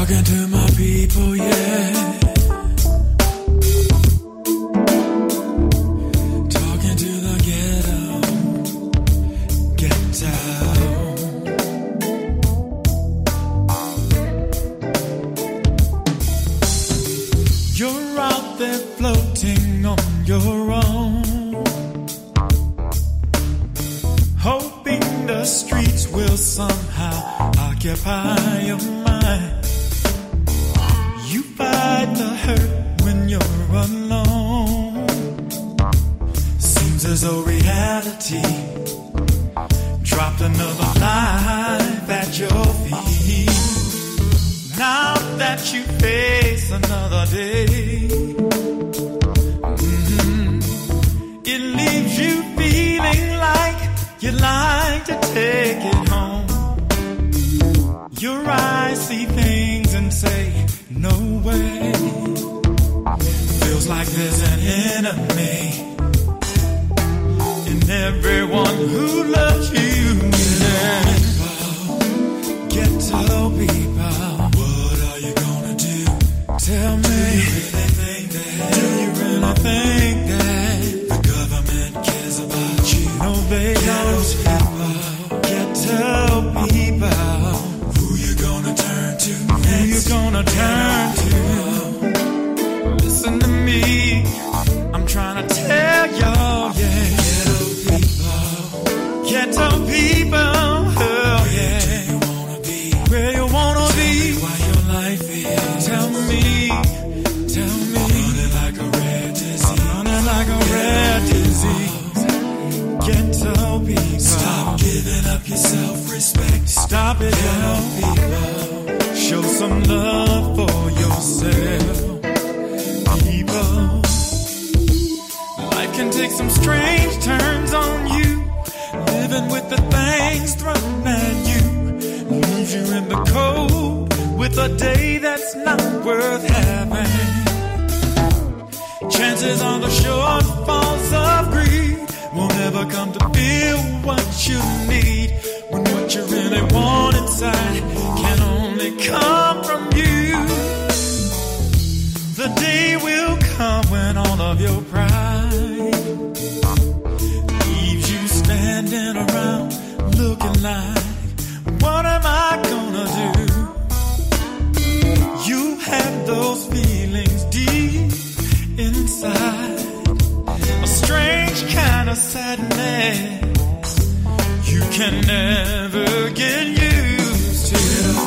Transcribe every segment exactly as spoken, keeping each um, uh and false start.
Talking to my people, yeah. Talking to the ghetto, ghetto. You're out there floating on your own, hoping the streets will somehow occupy your mind. You fight the hurt when you're alone. Seems as though reality dropped another life at your feet. Now that you face another day, mm-hmm, it leaves you feeling like you'd like to take it home. Your eyes see things and say, no way. Feels like there's an enemy in everyone who loves you. Yeah. Ghetto people, what are you gonna do? Tell me, do you really think that, do you really think that the government cares about you? No, they don't. Ghetto people, who you gonna turn to next? Who you gonna turn to? Listen to me, I'm trying to tell y'all, yeah. Ghetto people, ghetto people, oh yeah. Where do you wanna be? Where you wanna be? Why your life is? Tell me, tell me. Running like a rare disease. Running like a rare disease. Ghetto people, stop giving up your self-respect. Stop it, ghetto people. Show some love for yourself, people. Life can take some strange turns on you. Living with the things thrown at you leaves you in the cold with a day that's not worth having. Chances are the shortfalls of greed won't ever come to feel what you need, when what you really want inside can only come from you. The day will come when all of your pride leaves you standing around looking like, what am I gonna do? You have those feelings deep inside, a strange kind of sadness you can never get used to.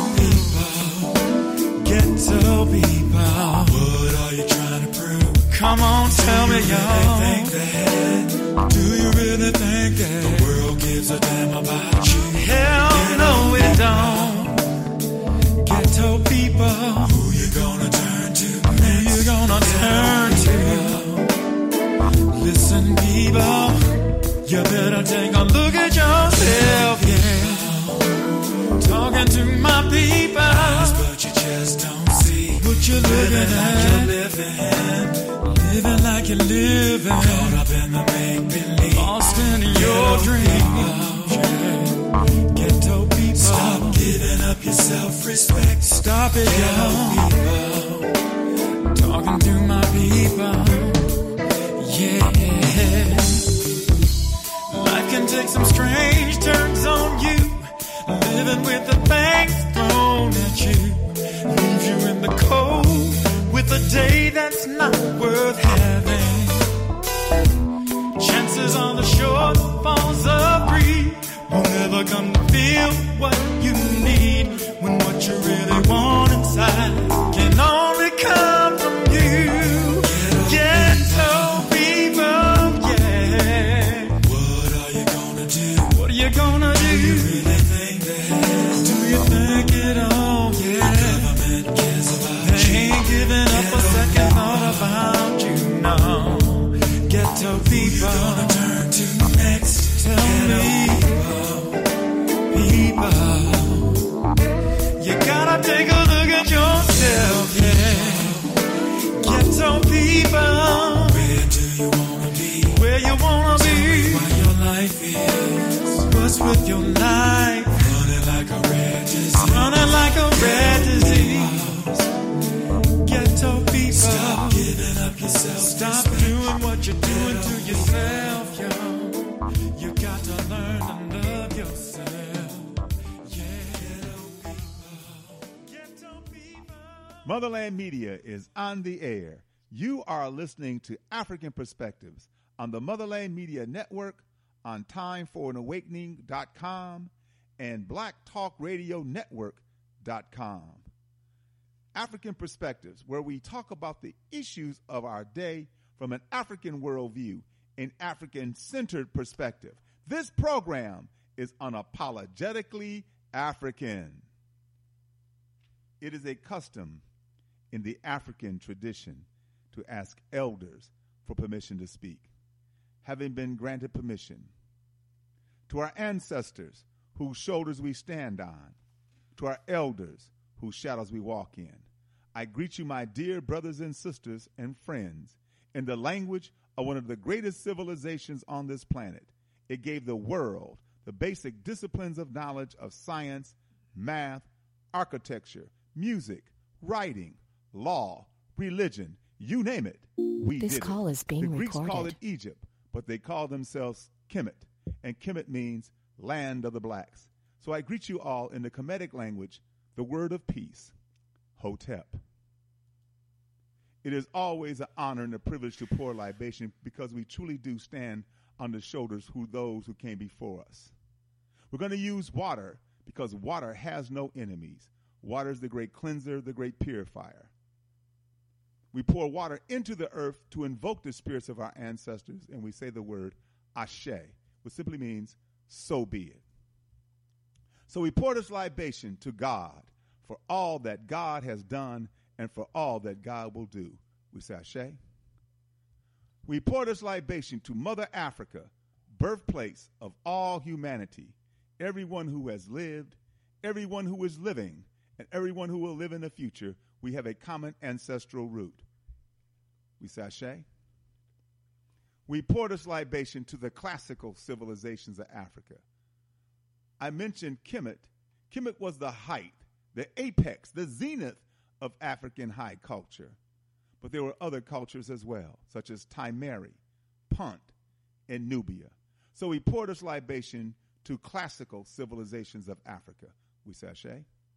Ghetto people, what are you trying to prove? Come on, tell me, y'all. Think that? Do you really think that the world gives a damn about you? Hell no, it don't. Ghetto people, who you gonna turn to next? Who you gonna turn to? Listen, people, you better take a look at yourself, yeah. Talking to my people, but you just don't see what you're living at. You're living, living like you're living, caught up in the make-believe, lost in your dreams, yeah. Ghetto people, stop giving up your self-respect. Stop it, y'all. Talking to my people, yeah. Life can take some strange turns on you. Living with the things thrown at you leaves you in the cold with a day that's not worth having. Chances are the shortfalls of greed will never come to feel what you need, when what you really want inside can only come from you. Ghetto people, yeah. What are you gonna do? What are you gonna do? Do you really think that? Do you think it all? Yeah. The government cares about they you. They ain't giving up a second thought about you, no. Ghetto people, who you gonna turn to next? Tell Ghetto me, people, people, you gotta take a look at yourself, yeah. Ghetto people, where do you wanna be? Where you wanna Tell be? Why your life is? What's with your life? Running like a red disease. Running like a red disease. Motherland Media is on the air. You are listening to African Perspectives on the Motherland Media Network, on time for an awakening dot com and black talk radio network dot com. African Perspectives, where we talk about the issues of our day from an African worldview, an African-centered perspective. This program is unapologetically African. It is a custom in the African tradition to ask elders for permission to speak. Having been granted permission, to our ancestors whose shoulders we stand on, to our elders whose shadows we walk in, I greet you, my dear brothers and sisters and friends, in the language of one of the greatest civilizations on this planet. It gave the world the basic disciplines of knowledge of science, math, architecture, music, writing, law, religion, you name it. We This did call it. is being The Greeks recorded. call it Egypt, but they call themselves Kemet, and Kemet means land of the blacks. So I greet you all in the Kemetic language, the word of peace, Hotep. It is always an honor and a privilege to pour libation because we truly do stand on the shoulders of those who came before us. We're going to use water because water has no enemies. Water is the great cleanser, the great purifier. We pour water into the earth to invoke the spirits of our ancestors, and we say the word Ashe, which simply means, so be it. So we pour this libation to God for all that God has done and for all that God will do. We say Ashe. We pour this libation to Mother Africa, birthplace of all humanity, everyone who has lived, everyone who is living, and everyone who will live in the future. We have a common ancestral root. We say Ashe. We pour this libation to the classical civilizations of Africa. I mentioned Kemet. Kemet was the height, the apex, the zenith of African high culture. But there were other cultures as well, such as Timeri, Punt, and Nubia. So we pour this libation to classical civilizations of Africa. We say Ashe.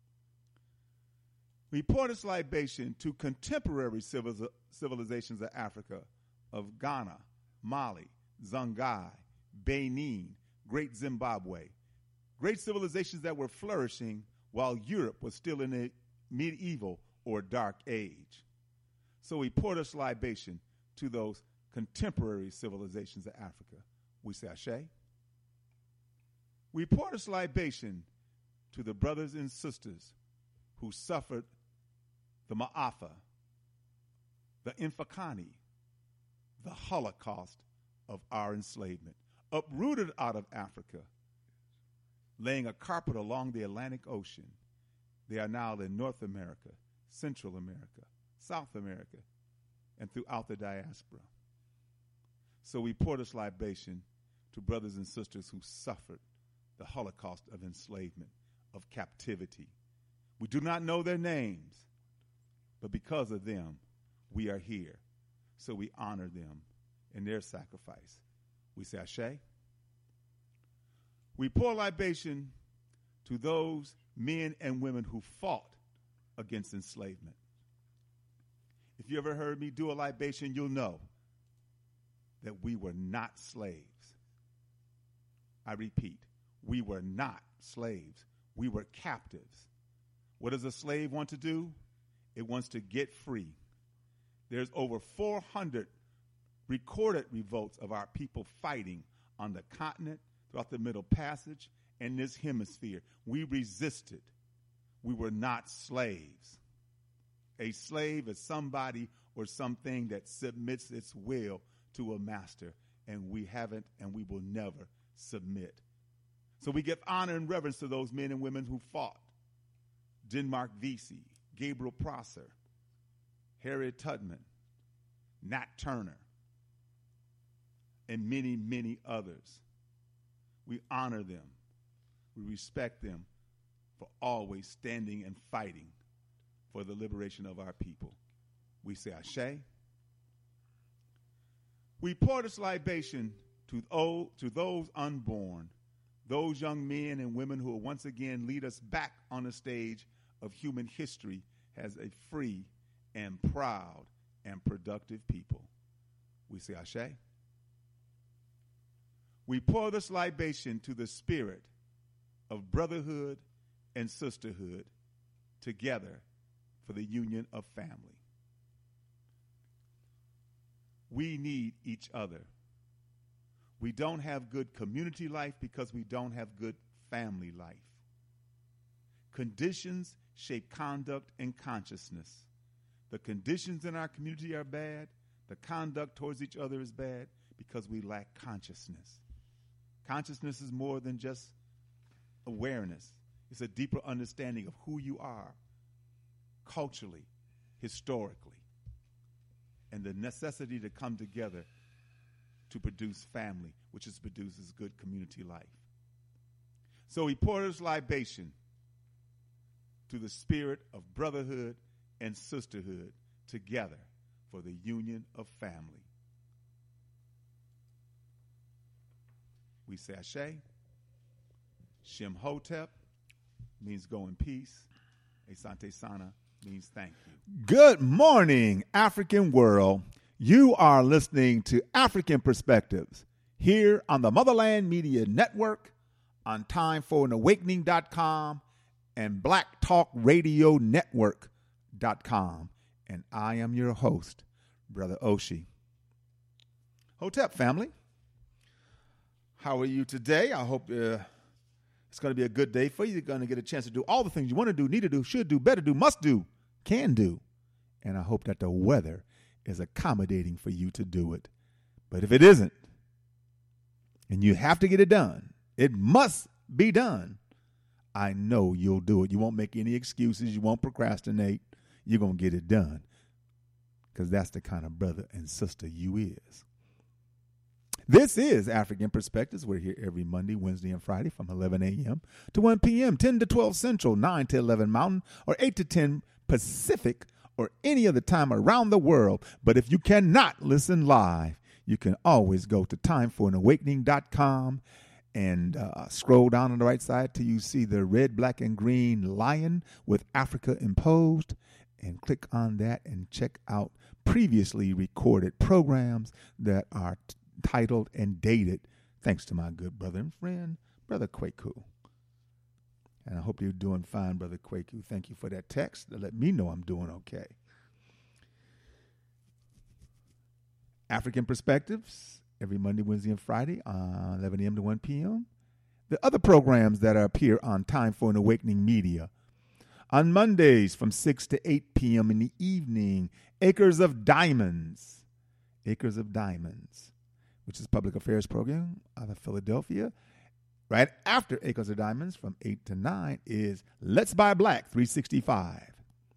We pour this libation to contemporary civil- civilizations of Africa, of Ghana, Mali, Songhai, Benin, Great Zimbabwe, great civilizations that were flourishing while Europe was still in a medieval or dark age. So we pour this libation to those contemporary civilizations of Africa. We say Ashe. We pour this libation to the brothers and sisters who suffered the Ma'afa, the Infakani, the Holocaust of our enslavement, uprooted out of Africa, laying a carpet along the Atlantic Ocean. They are now in North America, Central America, South America, and throughout the diaspora. So we pour this libation to brothers and sisters who suffered the Holocaust of enslavement, of captivity. We do not know their names, but because of them, we are here. So we honor them in their sacrifice. We say Ashe. We pour libation to those men and women who fought against enslavement. If you ever heard me do a libation, you'll know that we were not slaves. I repeat, we were not slaves. We were captives. What does a slave want to do? It wants to get free. There's over four hundred recorded revolts of our people fighting on the continent, throughout the Middle Passage, and this hemisphere. We resisted. We were not slaves. A slave is somebody or something that submits its will to a master, and we haven't and we will never submit. So we give honor and reverence to those men and women who fought. Denmark Vesey, Gabriel Prosser, Harriet Tubman, Nat Turner, and many, many others. We honor them. We respect them for always standing and fighting for the liberation of our people. We say Ashe. We pour this libation to, oh, to those unborn, those young men and women who will once again lead us back on the stage of human history has a free and proud and productive people. We say Ashe. We pour this libation to the spirit of brotherhood and sisterhood together for the union of family. We need each other. We don't have good community life because we don't have good family life. Conditions shape conduct and consciousness. The conditions in our community are bad. The conduct towards each other is bad because we lack consciousness. Consciousness is more than just awareness. It's a deeper understanding of who you are culturally, historically, and the necessity to come together to produce family, which is produces good community life. So he pours libation to the spirit of brotherhood and sisterhood together for the union of family. We say Ashe. Shem Hotep means go in peace. Asante Sana means thank you. Good morning, African world. You are listening to African Perspectives here on the Motherland Media Network, on time for an awakening dot com and black talk radio network dot com. And I am your host, Brother Oshi. Hotep family, how are you today? I hope uh, it's going to be a good day for you. You're going to get a chance to do all the things you want to do, need to do, should do, better do, must do, can do. And I hope that the weather is accommodating for you to do it. But if it isn't, and you have to get it done, it must be done, I know you'll do it. You won't make any excuses. You won't procrastinate. You're going to get it done because that's the kind of brother and sister you is. This is African Perspectives. We're here every Monday, Wednesday, and Friday from eleven a.m. to one p.m., ten to twelve Central, nine to eleven Mountain, or eight to ten Pacific, or any other time around the world. But if you cannot listen live, you can always go to time for an awakening dot com and uh, scroll down on the right side till you see the red, black, and green lion with Africa imposed, and click on that and check out previously recorded programs that are t- titled and dated, thanks to my good brother and friend, Brother Kwaku. And I hope you're doing fine, Brother Kwaku. Thank you for that text to let me know I'm doing okay. African Perspectives, every Monday, Wednesday, and Friday, uh, eleven a.m. to one p.m. The other programs that appear on Time for an Awakening Media. On Mondays from six to eight p.m. in the evening, Acres of Diamonds. Acres of Diamonds, which is a public affairs program out of Philadelphia. Right after Acres of Diamonds from eight to nine is Let's Buy Black three sixty-five.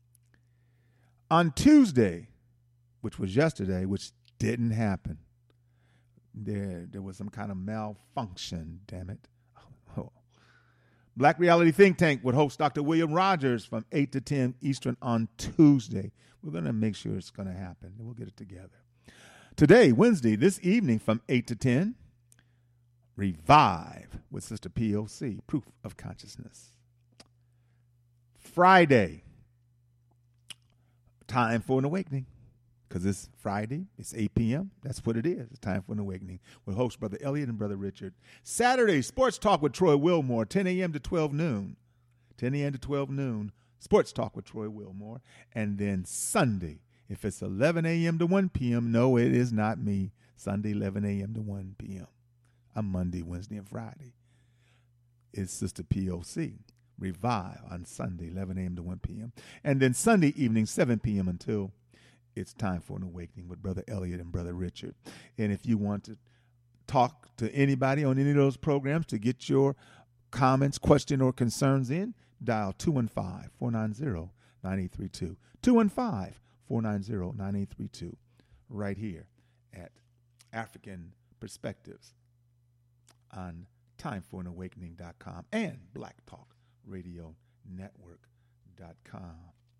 On Tuesday, which was yesterday, which didn't happen, there, there was some kind of malfunction, damn it. Oh. Black Reality Think Tank with host Doctor William Rogers from eight to ten Eastern on Tuesday. We're going to make sure it's going to happen. We'll get it together. Today, Wednesday, this evening from eight to ten, Revive with Sister P O C, Proof of Consciousness. Friday, Time for an Awakening, because it's Friday, it's eight p.m. That's what it is. It's Time for an Awakening with host Brother Elliot and Brother Richard. Saturday, Sports Talk with Troy Wilmore, ten a.m. to twelve noon. ten a.m. to twelve noon, Sports Talk with Troy Wilmore. And then Sunday, if it's eleven a.m. to one p.m., no, it is not me. Sunday, eleven a.m. to one p.m. I'm Monday, Wednesday, and Friday. It's Sister P O C. Revive on Sunday, eleven a.m. to one p.m. And then Sunday evening, seven p.m. until it's Time for an Awakening with Brother Elliot and Brother Richard. And if you want to talk to anybody on any of those programs to get your comments, question, or concerns in, dial two one five, four nine zero, nine eight three two. two one five, four nine zero, nine eight three two, right here at African Perspectives on time for an awakening dot com and black talk radio network dot com.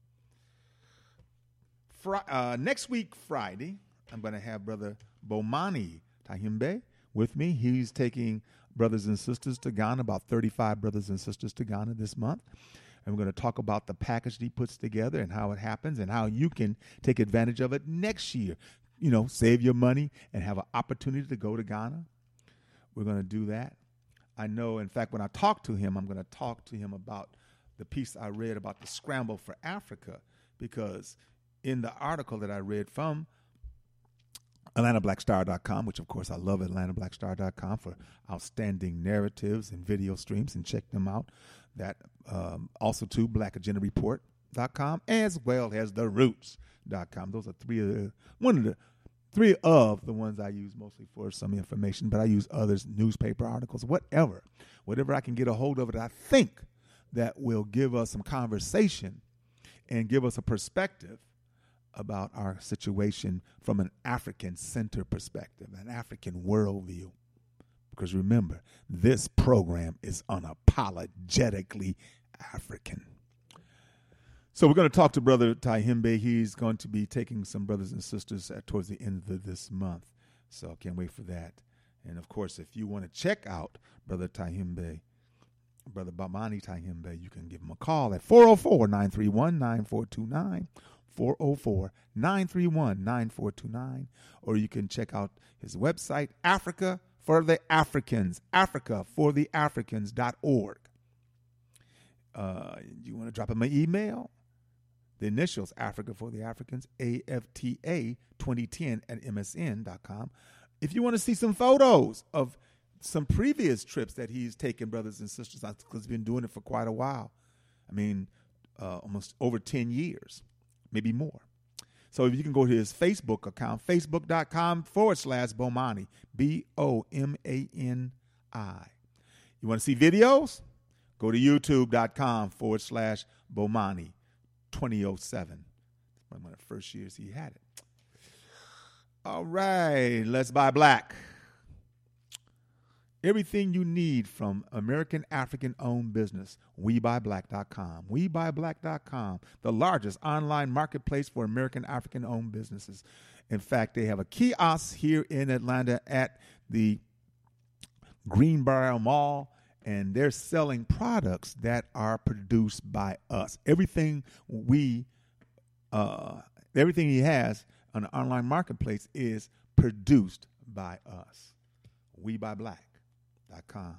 Fri- uh, next week, Friday, I'm going to have Brother Bomani Tahimbe with me. He's taking brothers and sisters to Ghana, about thirty-five brothers and sisters to Ghana this month. And we're going to talk about the package that he puts together and how it happens and how you can take advantage of it next year. You know, save your money and have an opportunity to go to Ghana. We're going to do that. I know, in fact, when I talk to him, I'm going to talk to him about the piece I read about the scramble for Africa, because in the article that I read from Atlanta Black Star dot com, which, of course, I love Atlanta Black Star dot com for outstanding narratives and video streams, and check them out. That um, also, to Black Agenda Report dot com, as well as the roots dot com. Those are three of the, one of the three of the ones I use mostly for some information, but I use others, newspaper articles, whatever, whatever I can get a hold of it. I think that will give us some conversation and give us a perspective about our situation from an African-centered perspective, an African worldview. Because remember, this program is unapologetically African. So we're going to talk to Brother Tyehimbe. He's going to be taking some brothers and sisters at, towards the end of this month. So I can't wait for that. And, of course, if you want to check out Brother Tyehimbe, Brother Bomani Tyehimbe, you can give him a call at four oh four, nine three one, nine four two nine, four oh four, nine three one, nine four two nine. Or you can check out his website, Africa for the Africans, Africa for the Africans dot org. Uh, you want to drop him an email? The initials, Africa for the Africans, A F T A twenty ten at M S N dot com. If you want to see some photos of some previous trips that he's taken, brothers and sisters, because he's been doing it for quite a while. I mean, uh, almost over ten years, maybe more. So if you can go to his Facebook account, facebook.com forward slash Bomani, B O M A N I. You want to see videos? Go to youtube.com forward slash Bomani twenty oh seven. One of the first years he had it. All right, let's buy black. Everything you need from American African-owned business, we buy black dot com. we buy black dot com, the largest online marketplace for American African-owned businesses. In fact, they have a kiosk here in Atlanta at the Greenbrier Mall, and they're selling products that are produced by us. Everything we, uh, everything he has on the online marketplace is produced by us. we buy black dot com.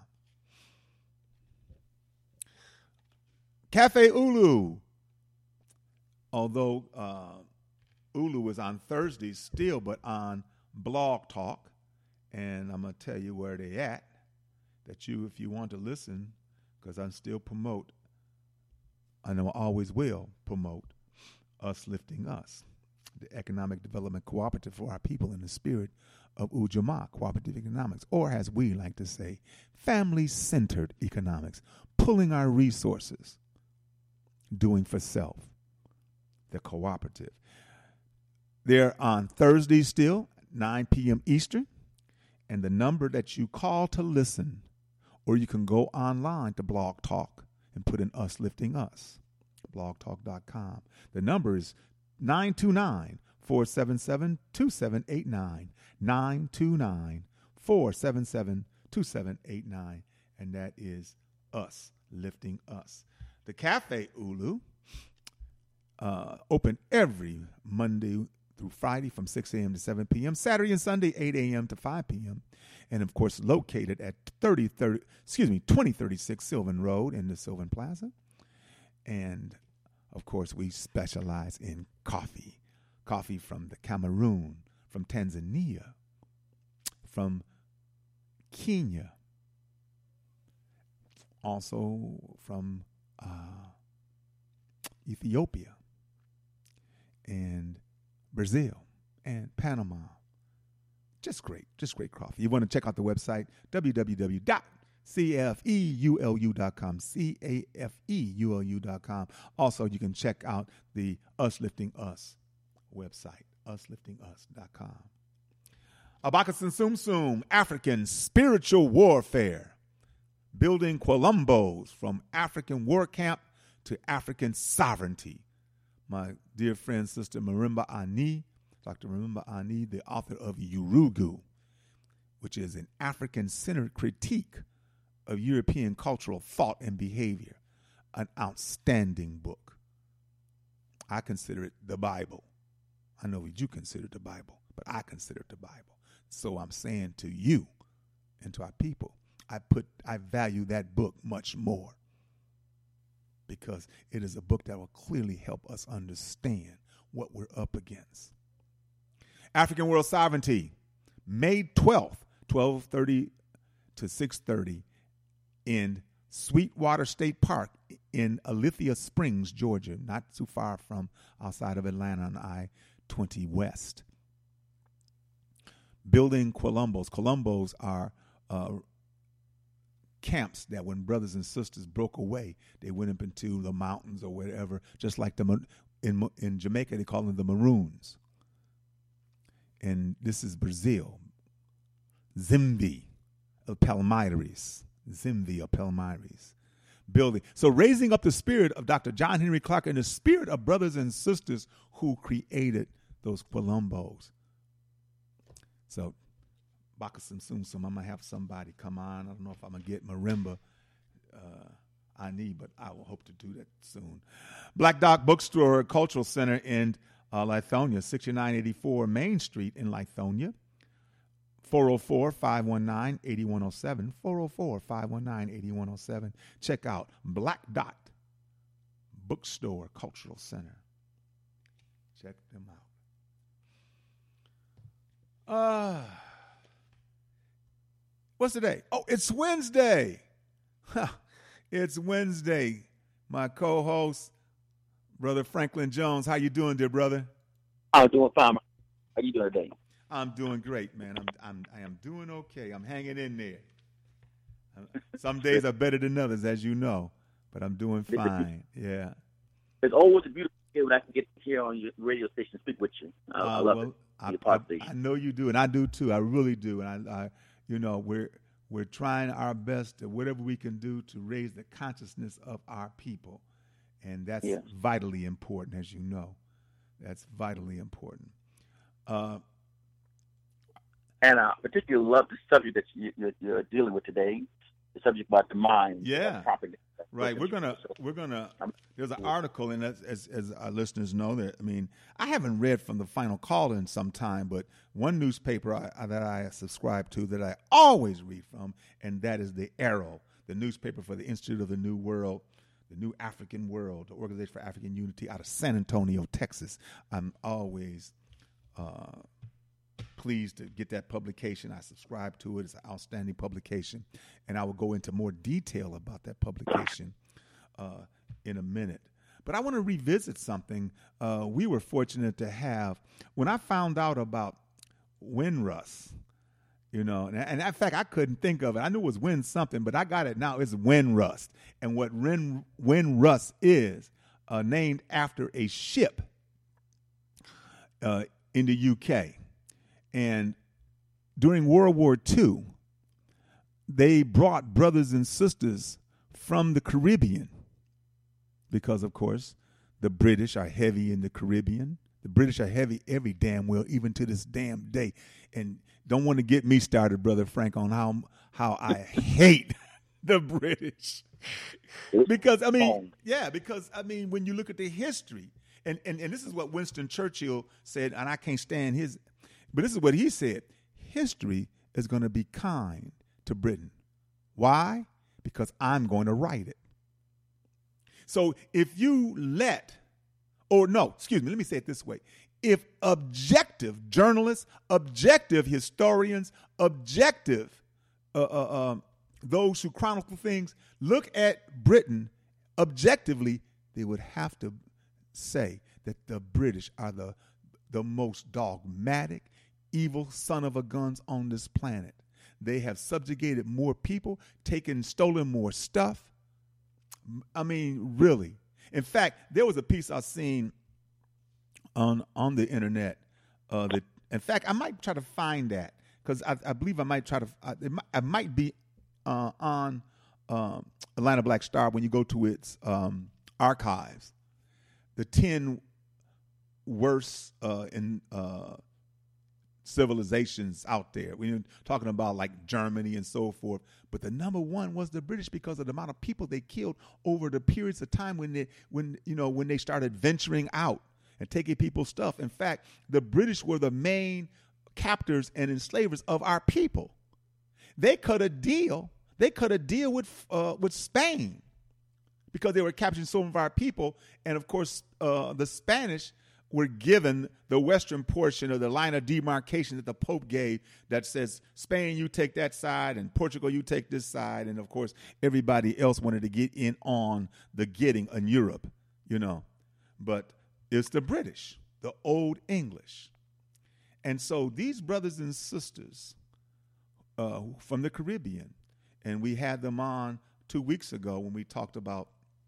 Cafe Ulu. Although uh, Ulu is on Thursdays still, but on Blog Talk, and I'm going to tell you where they at, that you, if you want to listen, because I still promote, I know I always will promote Us Lifting Us, the economic development cooperative for our people in the spirit of Ujamaa, cooperative economics, or as we like to say, family-centered economics, pulling our resources, doing for self, the cooperative. They're on Thursday still, nine p.m. Eastern, and the number that you call to listen, or you can go online to Blog Talk and put in Us Lifting Us, blog talk dot com. The number is nine two nine, four seven seven, two seven eight nine, nine two nine, four seven seven, two seven eight nine, and that is Us Lifting Us. The Cafe Ulu, uh, open every Monday through Friday from six a.m. to seven p.m., Saturday and Sunday, eight a.m. to five p.m., and, of course, located at thirty, thirty, excuse me, twenty thirty-six Sylvan Road in the Sylvan Plaza. And, of course, we specialize in coffee. Coffee from the Cameroon, from Tanzania, from Kenya, also from uh, Ethiopia, and Brazil, and Panama. Just great, just great coffee. You want to check out the website, w w w dot c f e u l u dot com, C A F E U L U dot com. Also, you can check out the Us Lifting Us website, us lifting us dot com. Abakasan Sum Sum, African Spiritual Warfare, building Quolombos from African war camp to African sovereignty. My dear friend, Sister Marimba Ani, Doctor Marimba Ani, the author of Urugu, which is an African-centered critique of European cultural thought and behavior. an outstanding book. I consider it the Bible. I know what you consider the Bible, but I consider it the Bible. So I'm saying to you and to our people, I put I value that book much more because it is a book that will clearly help us understand what we're up against. African World Sovereignty, May twelfth, twelve thirty to six thirty in Sweetwater State Park in Alethea Springs, Georgia, not too far from outside of Atlanta on I twenty West. Building Columbos. Columbos are uh, camps that when brothers and sisters broke away, they went up into the mountains or whatever, just like the in in Jamaica, they call them the Maroons. And this is Brazil. Zimvi of Palmeiras. Zimvi of Palmeiras. Building. So raising up the spirit of Doctor John Henry Clarke and the spirit of brothers and sisters who created those Columbos. So, Baka Sim Sum Sum, I'm going to have somebody come on. I don't know if I'm going to get marimba uh, I need, but I will hope to do that soon. Black Dog Bookstore Cultural Center in uh, Lithonia, sixty-nine eighty-four Main Street in Lithonia. four oh four, five one nine, eight one oh seven. four oh four, five one nine, eight one oh seven. Check out Black Dot Bookstore Cultural Center. Check them out. Uh, what's the day? Oh, it's Wednesday. It's Wednesday. My co-host, Brother Franklin Jones. How you doing, dear brother? I'm doing fine. How you doing today? I'm doing great, man. I'm I'm I am doing okay. I'm hanging in there. Some days are better than others, as you know, but I'm doing fine. Yeah. It's always a beautiful day when I can get here on your radio station and speak with you. I, uh, I love well, it. I, I, I know you do, and I do too. I really do, and I, I, you know, we're we're trying our best to whatever we can do to raise the consciousness of our people, and that's yeah. vitally important, as you know. That's vitally important. Uh, and I particularly love the subject that you, you're, you're dealing with today. The subject about the mind. Yeah. Propaganda. Right. We're gonna we're gonna. There's an article, and as, as as our listeners know, that I mean, I haven't read from the Final Call in some time, but one newspaper I, I, that I subscribe to that I always read from, and that is the Arrow, the newspaper for the Institute of the New World, the New African World, the Organization for African Unity out of San Antonio, Texas. I'm always uh, pleased to get that publication. I subscribe to it. It's an outstanding publication, and I will go into more detail about that publication uh, in a minute. But I want to revisit something uh, we were fortunate to have. When I found out about Windrush, you know, and, and in fact, I couldn't think of it. I knew it was Wind something, but I got it now. It's Windrush. And what Wind, Windrush is, uh, named after a ship uh, in the U K. And during World War Two, they brought brothers and sisters from the Caribbean because, of course, the British are heavy in the Caribbean. The British are heavy every damn well, even to this damn day. And don't want to get me started, Brother Frank, on how how I hate the British. Because, I mean, yeah, because, I mean, when you look at the history, and, and, and this is what Winston Churchill said, and I can't stand his... But this is what he said. History is going to be kind to Britain. Why? Because I'm going to write it. So if you let, or no, excuse me, let me say it this way. If objective journalists, objective historians, objective uh, uh, um, those who chronicle things look at Britain objectively, they would have to say that the British are the the most dogmatic, evil son of a guns on this planet. They have subjugated more people, taken, stolen more stuff. I mean, really. In fact, there was a piece I seen on on the internet. Uh, that, in fact, I might try to find that because I, I believe I might try to. I, it might, I might be uh, on um, Atlanta Black Star when you go to its um, archives. The ten worst uh, in uh, civilizations out there. We're talking about like Germany and so forth. But the number one was the British because of the amount of people they killed over the periods of time when they, when you know, when they started venturing out and taking people's stuff. In fact, the British were the main captors and enslavers of our people. They cut a deal. They cut a deal with uh, with Spain because they were capturing some of our people. And of course, uh, the Spanish were given the western portion of the line of demarcation that the Pope gave that says, Spain, you take that side, and Portugal, you take this side. And of course, everybody else wanted to get in on the getting in Europe, you know. But it's the British, the Old English. And so these brothers and sisters uh, from the Caribbean, and we had them on two weeks ago when we talked about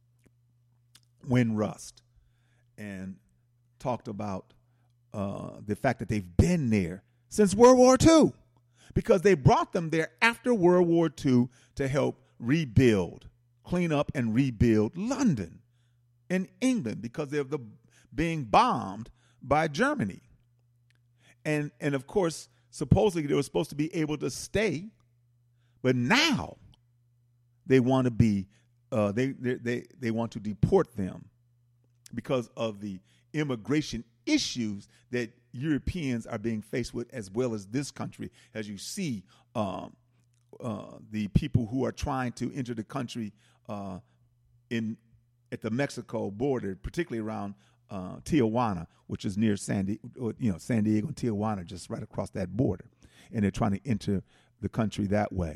Windrush and talked about uh, the fact that they've been there since World War Two, because they brought them there after World War Two to help rebuild, clean up and rebuild London and England because they're the, being bombed by Germany. And, and of course, supposedly they were supposed to be able to stay, but now they want to be, uh, they, they, they, they want to deport them because of the immigration issues that Europeans are being faced with, as well as this country. As you see, um, uh, the people who are trying to enter the country uh, in at the Mexico border, particularly around uh, Tijuana, which is near San Diego, you know, San Diego and Tijuana, just right across that border, and they're trying to enter the country that way.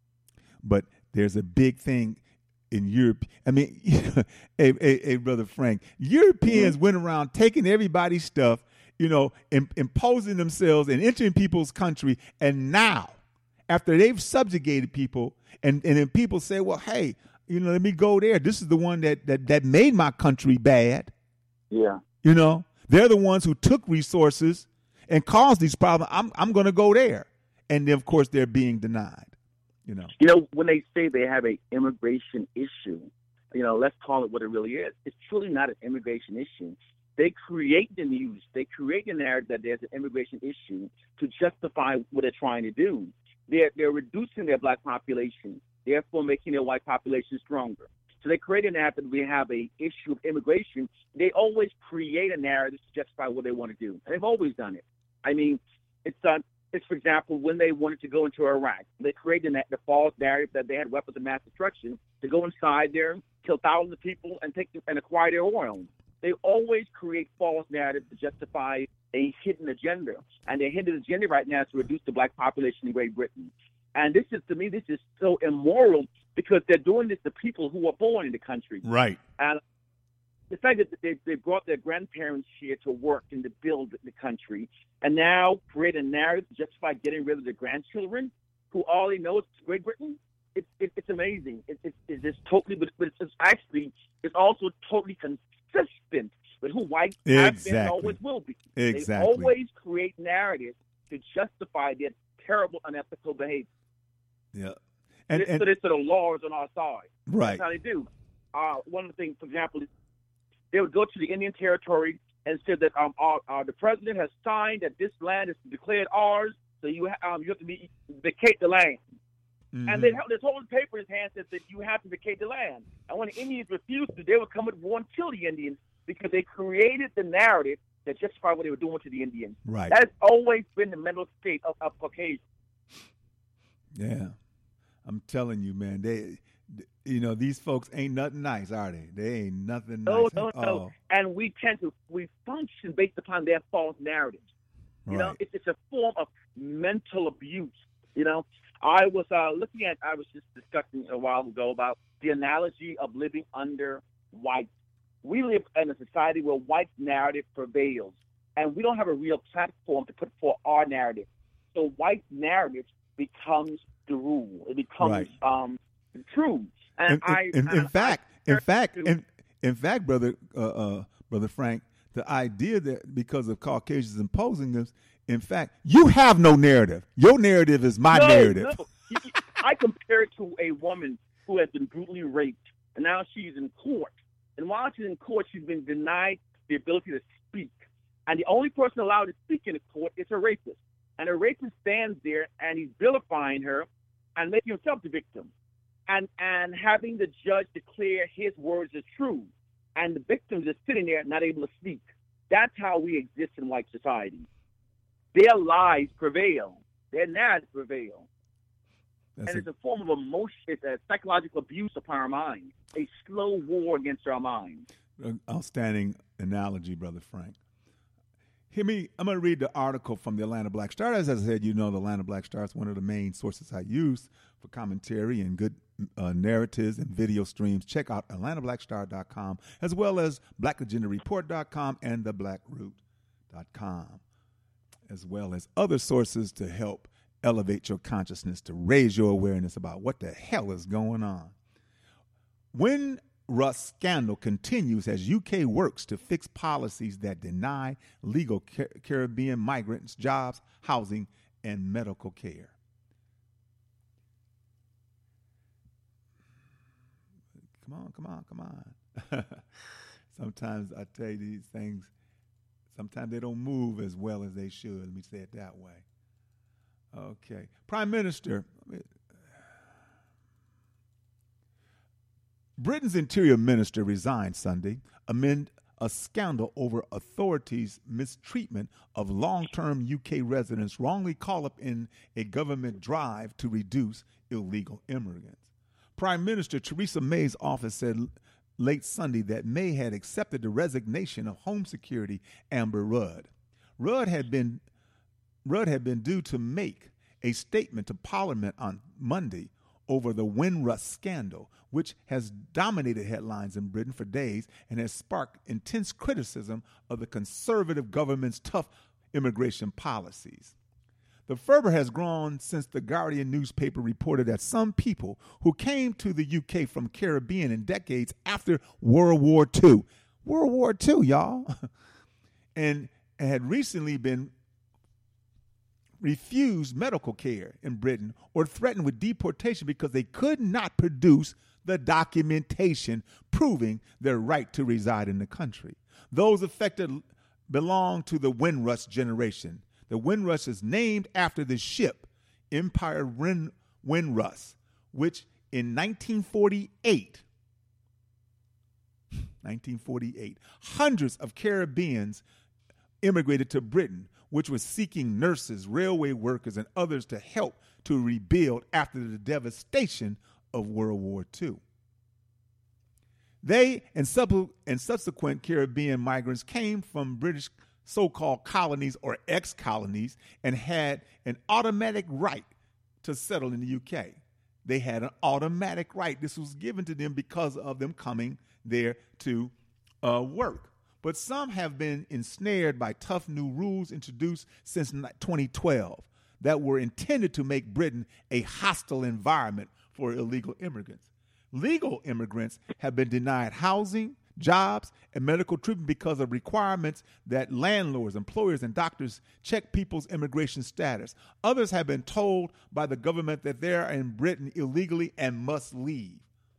But there's a big thing in Europe. I mean, hey, hey, hey, Brother Frank, Europeans mm-hmm. went around taking everybody's stuff, you know, im- imposing themselves and entering people's country. And now, after they've subjugated people, and, and then people say, well, hey, you know, let me go there. This is the one that, that, that made my country bad. Yeah. You know, they're the ones who took resources and caused these problems. I'm, I'm going to go there. And then, of course, they're being denied. You know, you know, when they say they have an immigration issue, you know, let's call it what it really is. It's truly not an immigration issue. They create the news. They create the narrative that there's an immigration issue to justify what they're trying to do. They're, they're reducing their black population, therefore making their white population stronger. So they create a narrative that we have a issue of immigration. They always create a narrative to justify what they want to do. And they've always done it. I mean, it's done. It's, for example, when they wanted to go into Iraq, they created the false narrative that they had weapons of mass destruction to go inside there, kill thousands of people, and take and acquire their oil. They always create false narratives to justify a hidden agenda, and their hidden agenda right now is to reduce the black population in Great Britain. And this is, to me, this is so immoral because they're doing this to people who are born in the country. Right. And the fact that they, they brought their grandparents here to work and to build the country, and now create a narrative to justify getting rid of their grandchildren, who all they know is Great Britain. It's it, it's amazing. It, it, it's just totally, but it's, it's actually it's also totally consistent with who whites have been and always will be. Exactly. They always create narratives to justify their terrible, unethical behavior. Yeah, and, and so this sort of laws on our side. Right. That's how they do. Uh, one of the things, for example, is they would go to the Indian Territory and said that um, our, our, the president has signed that this land is declared ours, so you ha- um, you have to be, vacate the land. Mm-hmm. And they this whole paper in his hand says that you have to vacate the land. And when the Indians refused to, they would come with war and kill the Indians because they created the narrative that justified what they were doing to the Indians. Right. That has always been the mental state of, of Caucasians. Yeah, I'm telling you, man. They. You know, these folks ain't nothing nice, are they? They ain't nothing nice. No, no, no. And we tend to, we function based upon their false narratives. You right. know, it's, it's a form of mental abuse. You know, I was uh, looking at, I was just discussing a while ago about the analogy of living under whites. We live in a society where white narrative prevails, and we don't have a real platform to put forth our narrative. So white narrative becomes the rule. It becomes right. um, true. And in, I, in, in and fact, I, in fact, in, in fact, brother, uh, uh, brother Frank, the idea that because of Caucasians imposing this, in fact, you have no narrative. Your narrative is my no, narrative. No. I compare it to a woman who has been brutally raped, and now she's in court. And while she's in court, she's been denied the ability to speak. And the only person allowed to speak in the court is her rapist. And a rapist stands there and he's vilifying her and making himself the victim. And and having the judge declare his words as true. And the victim is sitting there not able to speak. That's how we exist in white society. Their lies prevail. Their narratives prevail. That's and a, it's a form of emotion, it's a psychological abuse upon our mind, a slow war against our minds. Outstanding analogy, Brother Frank. Hear me, I'm going to read the article from the Atlanta Black Star. As I said, you know the Atlanta Black Star is one of the main sources I use for commentary and good uh, narratives and video streams. Check out atlanta black star dot com as well as black agenda report dot com and the black root dot com, as well as other sources to help elevate your consciousness, to raise your awareness about what the hell is going on. Windrush scandal continues as U K works to fix policies that deny legal Car- Caribbean migrants jobs, housing, and medical care. Come on, come on, come on. Sometimes I tell you these things, sometimes they don't move as well as they should. Let me say it that way. Okay. Prime Minister, Britain's Interior Minister resigned Sunday amid a scandal over authorities' mistreatment of long-term U K residents wrongly caught up in a government drive to reduce illegal immigrants. Prime Minister Theresa May's office said late Sunday that May had accepted the resignation of Home Secretary Amber Rudd. Rudd had been Rudd had been due to make a statement to Parliament on Monday over the Windrush scandal, which has dominated headlines in Britain for days and has sparked intense criticism of the Conservative government's tough immigration policies. The fervor has grown since the Guardian newspaper reported that some people who came to the U K from Caribbean in decades after World War Two, World War Two, y'all, and had recently been refused medical care in Britain or threatened with deportation because they could not produce the documentation proving their right to reside in the country. Those affected belong to the Windrush generation. The Windrush is named after the ship Empire Wind- Windrush, which in nineteen forty-eight, nineteen forty-eight, hundreds of Caribbeans immigrated to Britain, which was seeking nurses, railway workers, and others to help to rebuild after the devastation of World War Two. They and, sub- and subsequent Caribbean migrants came from British so-called colonies or ex-colonies and had an automatic right to settle in the U K. They had an automatic right. This was given to them because of them coming there to uh, work. But some have been ensnared by tough new rules introduced since twenty twelve that were intended to make Britain a hostile environment for illegal immigrants. Legal immigrants have been denied housing, jobs, and medical treatment because of requirements that landlords, employers, and doctors check people's immigration status. Others have been told by the government that they are in Britain illegally and must leave.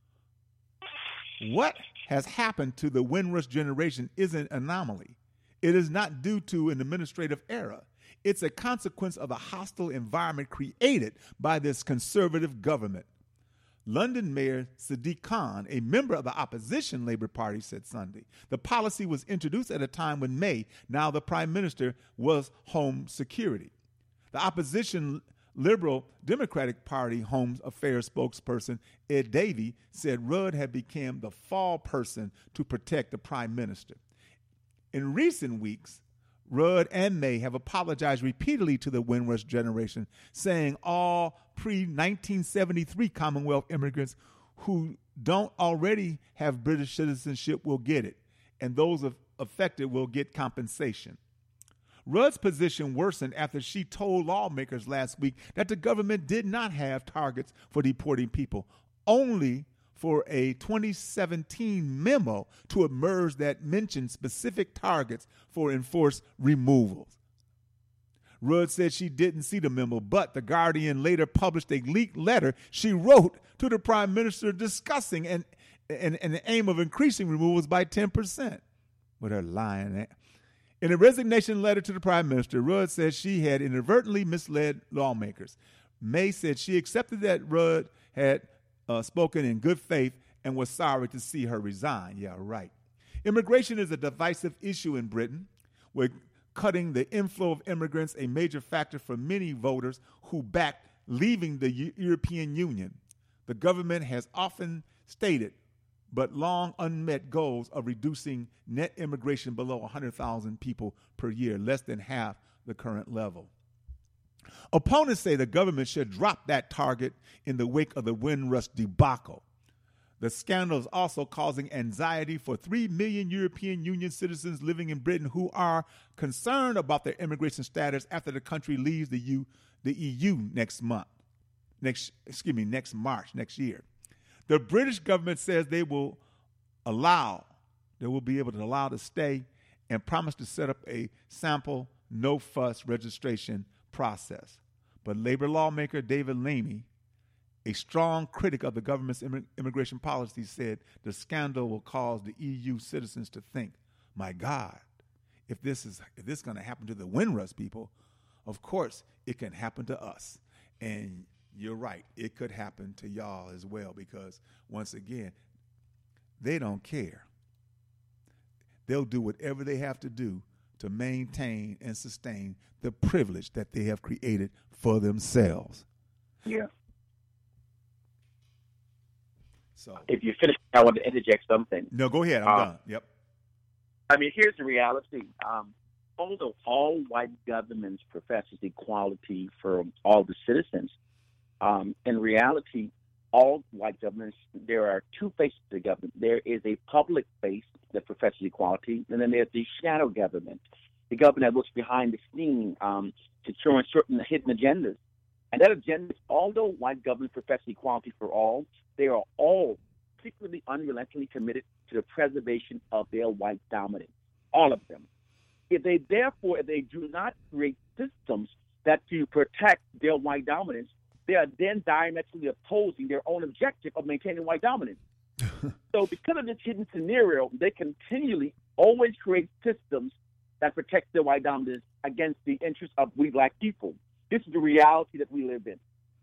What has happened to the Windrush generation is an anomaly. It is not due to an administrative error. It's a consequence of a hostile environment created by this conservative government. London Mayor Sadiq Khan, a member of the opposition Labour Party, said Sunday. The policy was introduced at a time when May, now the Prime Minister, was Home Secretary. The opposition Liberal Democratic Party Home Affairs spokesperson Ed Davey said Rudd had become the fall person to protect the Prime Minister. In recent weeks, Rudd and May have apologized repeatedly to the Windrush generation, saying all pre-nineteen seventy-three Commonwealth immigrants who don't already have British citizenship will get it, and those affected will get compensation. Rudd's position worsened after she told lawmakers last week that the government did not have targets for deporting people, only for a twenty seventeen memo to emerge that mentioned specific targets for enforced removals. Rudd said she didn't see the memo, but The Guardian later published a leaked letter she wrote to the Prime Minister discussing and, and, and the aim of increasing removals by ten percent. With her lying. In a resignation letter to the prime minister, Rudd said she had inadvertently misled lawmakers. May said she accepted that Rudd had uh, spoken in good faith and was sorry to see her resign. Yeah, right. Immigration is a divisive issue in Britain, with cutting the inflow of immigrants a major factor for many voters who backed leaving the U- European Union. The government has often stated but long unmet goals of reducing net immigration below one hundred thousand people per year, less than half the current level. Opponents say the government should drop that target in the wake of the Windrush debacle. The scandal is also causing anxiety for three million European Union citizens living in Britain who are concerned about their immigration status after the country leaves the, U, the E U next month, next excuse me, next March, next year. The British government says they will allow, they will be able to allow to stay and promise to set up a sample no-fuss registration process. But Labor lawmaker David Lammy, a strong critic of the government's imm- immigration policy, said the scandal will cause the E U citizens to think, my God, if this is if this is going to happen to the Windrush people, of course it can happen to us. And you're right, it could happen to y'all as well, because once again, they don't care. They'll do whatever they have to do to maintain and sustain the privilege that they have created for themselves. Yeah. So, if you finish, I want to interject something. No, go ahead. I'm um, done. Yep. I mean, here's the reality. Um, although all white governments professes equality for all the citizens, um, in reality, all white governments, there are two faces to the government. There is a public face that professes equality, and then there's the shadow government, the government that looks behind the scene, um, securing certain hidden agendas. And that agenda, although white governments profess equality for all, they are all secretly, unrelentingly committed to the preservation of their white dominance, all of them. If they, therefore, if they do not create systems that to protect their white dominance, they are then diametrically opposing their own objective of maintaining white dominance. So because of this hidden scenario, they continually always create systems that protect their white dominance against the interests of we black people. This is the reality that we live in.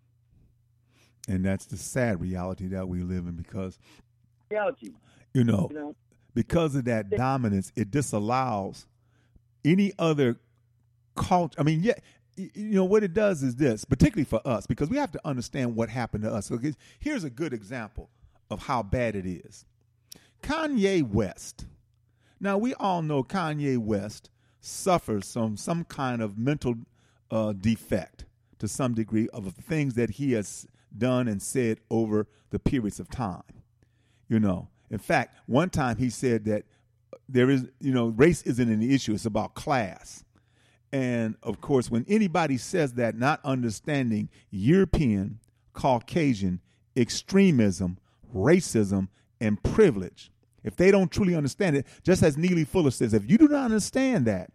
And that's the sad reality that we live in, because, reality. you know, You know, because of that dominance, it disallows any other culture. I mean, yeah, you know, what it does is this, particularly for us, because we have to understand what happened to us. So here's a good example of how bad it is. Kanye West. Now, we all know Kanye West suffers from some kind of mental uh, defect to some degree of the things that he has done and said over the periods of time. You know, in fact, one time he said that there is, you know, race isn't an issue, it's about class. And of course, when anybody says that, not understanding European, Caucasian, extremism, racism, and privilege, if they don't truly understand it, just as Neely Fuller says, if you do not understand that,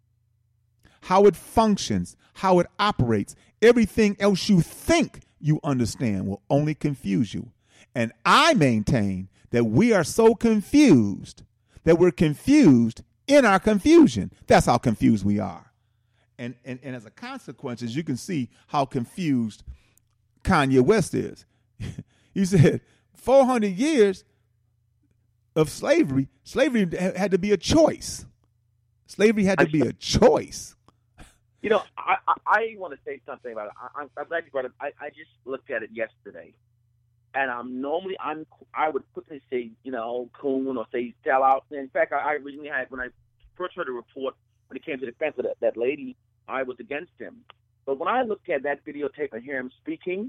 how it functions, how it operates, everything else you think you understand will only confuse you. And I maintain that we are so confused that we're confused in our confusion. That's how confused we are. And, and, and as a consequence, as you can see how confused Kanye West is. He said four hundred years of slavery, slavery had to be a choice. Slavery had to be a choice. You know, I, I, I want to say something about it. I, I'm glad you brought it. I, I just looked at it yesterday. And um, normally I'm, I would quickly say, you know, coon or say sell out. In fact, I, I originally had, when I first heard the report, when it came to the defense of that, that lady, I was against him. But when I looked at that videotape and hear him speaking,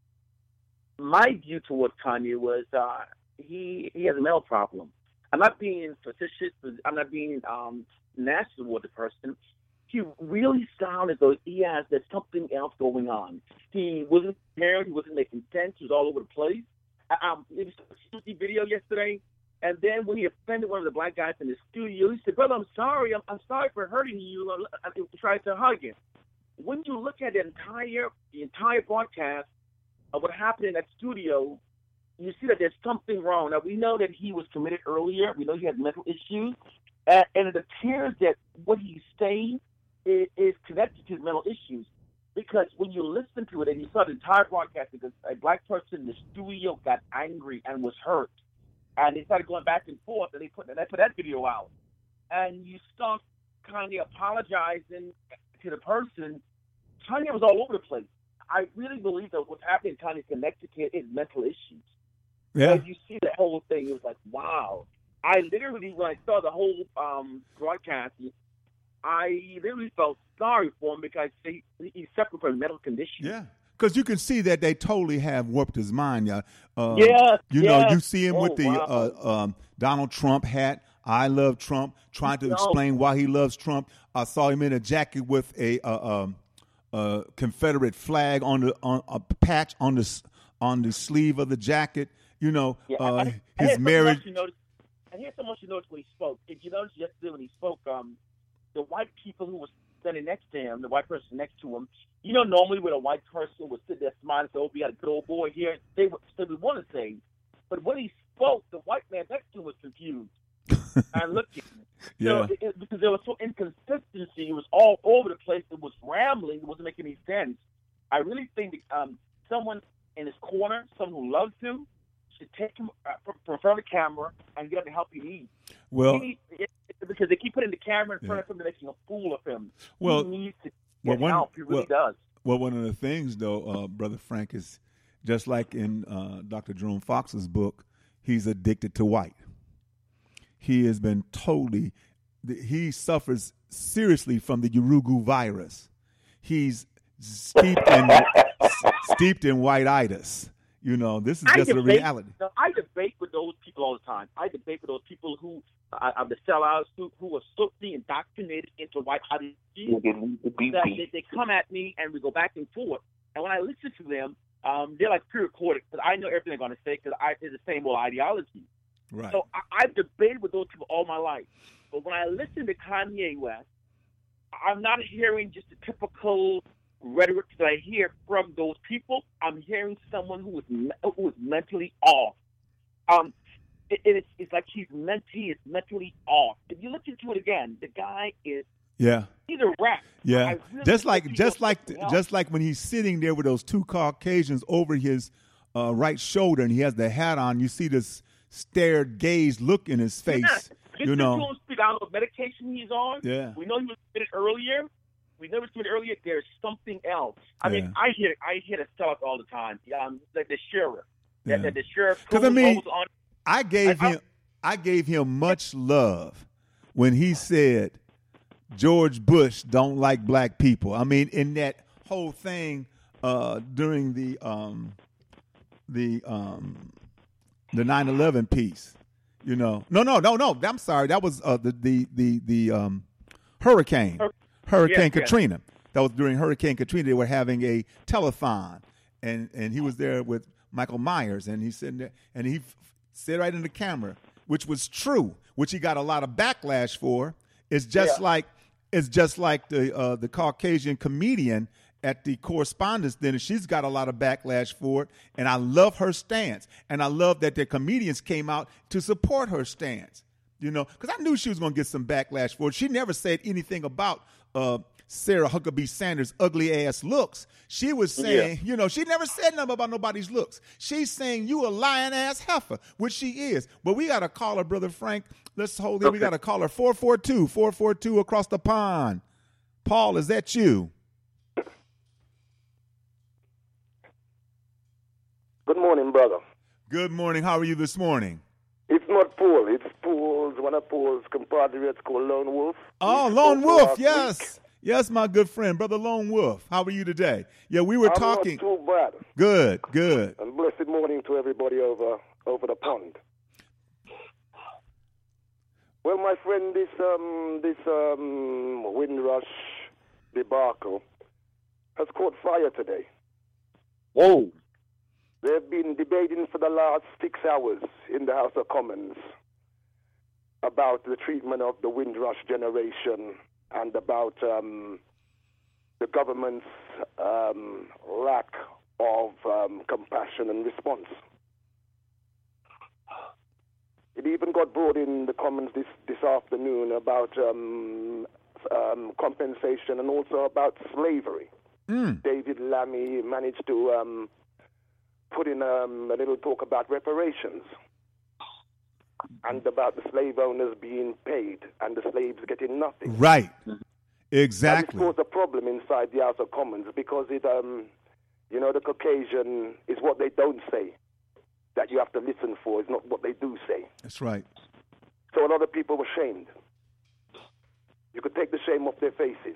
my view towards Kanye was uh, he he has a mental problem. I'm not being facetious. I'm not being um, nasty toward the person. He really sounded as though he has there's something else going on. He wasn't prepared. He wasn't making sense. He was all over the place. I, um, it was a shitty video yesterday. And then when he offended one of the black guys in the studio, he said, "Brother, I'm sorry. I'm, I'm sorry for hurting you." I, I tried to hug him. When you look at the entire the entire broadcast of what happened in that studio, you see that there's something wrong. Now, we know that he was committed earlier. We know he had mental issues. And, and it appears that what he's saying is, is connected to mental issues. Because when you listen to it and you saw the entire broadcast, because a black person in the studio got angry and was hurt, and they started going back and forth, and they put and they put that video out, and you start kind of apologizing to the person. Kanye was all over the place. I really believe that what's happening in Kanye Connecticut is mental issues. Yeah. As you see that whole thing, it was like, wow. I literally, when I saw the whole um, broadcast, I literally felt sorry for him because he, he's suffering from a mental condition. Yeah. Because you can see that they totally have warped his mind. Yeah, uh, yeah. You yeah. know, you see him oh, with the wow. uh, um, Donald Trump hat. I love Trump. Trying to No. explain why he loves Trump. I saw him in a jacket with a uh, um, uh, Confederate flag on the on a patch on the on the sleeve of the jacket. You know, yeah, uh, I, I his marriage. And here's so much you noticed when he spoke. If you noticed yesterday when he spoke, um, the white people who were standing next to him, the white person next to him, you know, normally when a white person would sit there smiling, say, "Oh, we got a good old boy here," they would say we want to say. But when he spoke, the white man next to him was confused and looking. Yeah. So it, it, because there was so inconsistency, it was all over the place. It was rambling. It wasn't making any sense. I really think that, um, someone in his corner, someone who loves him, should take him uh, from front of the camera and get him the help he needs. Well, he needs, it, it, because they keep putting the camera in front yeah. of him and making a fool of him. Well, he needs to well, get one, help. He really well, does. Well, one of the things, though, uh, Brother Frank, is just like in uh, Doctor Jerome Fox's book, he's addicted to white. He has been totally, he suffers seriously from the Urugu virus. He's steeped in steeped in whiteitis. You know, this is just debate, a reality. You know, I debate with those people all the time. I debate with those people who uh, are the sellouts, who, who are socially indoctrinated into white ideology. That they, they come at me and we go back and forth. And when I listen to them, um, they're like pre-recorded because I know everything they're going to say because it's the same old ideology. Right. So I, I've debated with those people all my life. But when I listen to Kanye West, I'm not hearing just the typical rhetoric that I hear from those people. I'm hearing someone who is who is mentally off. Um, it, it's it's like he's ment- he is mentally off. If you listen to it again, the guy is yeah. He's a rat. Yeah, really just like just like just like when he's sitting there with those two Caucasians over his uh, right shoulder, and he has the hat on. You see this stared gaze look in his face. Yeah. You know, I don't know what medication he's on. Yeah, we know he was treated earlier. We never seen it earlier. There's something else. I yeah. mean, I hear I hear the stuff all the time. Um, like the sheriff, yeah. that, that the sheriff. Because I mean, on, I gave I, him I, I gave him much love when he said George Bush don't like black people. I mean, in that whole thing uh, during the um, the um, the nine eleven piece, you know. No, no, no, no. I'm sorry. That was uh, the the the the um, hurricane. Hur- Hurricane yes, Katrina. Yes. That was during Hurricane Katrina. They were having a telethon, and, and he was there with Michael Myers, and he said there, and he f- said right in the camera, which was true, which he got a lot of backlash for. It's just yeah. like it's just like the uh, the Caucasian comedian at the Correspondence Dinner. She's got a lot of backlash for it, and I love her stance, and I love that the comedians came out to support her stance. You know, because I knew she was going to get some backlash for it. She never said anything about uh, Sarah Huckabee Sanders' ugly ass looks. She was saying, yeah. you know, she never said nothing about nobody's looks. She's saying you a lying ass heifer, which she is. But we got to call her, Brother Frank. Let's hold it. Okay. We got to call her four four two, four four two across the pond. Paul, is that you? Good morning, brother. Good morning. How are you this morning? It's not Paul. It's Paul's, one of Paul's compatriots called Lone Wolf. Oh, He's Lone Wolf, yes. Week. Yes, my good friend, Brother Lone Wolf. How are you today? Yeah, we were I'm talking. Not too bad. Good, good. And blessed morning to everybody over over the pond. Well, my friend, this um this um Windrush debacle has caught fire today. Whoa. They've been debating for the last six hours in the House of Commons about the treatment of the Windrush generation and about um, the government's um, lack of um, compassion and response. It even got brought in the Commons this, this afternoon about um, um, compensation and also about slavery. Mm. David Lammy managed to um, put in um, a little talk about reparations and about the slave owners being paid and the slaves getting nothing. Right. Exactly. That caused a problem inside the House of Commons because it, um, you know, the Caucasian is what they don't say that you have to listen for. It's not what they do say. That's right. So a lot of people were shamed. You could take the shame off their faces.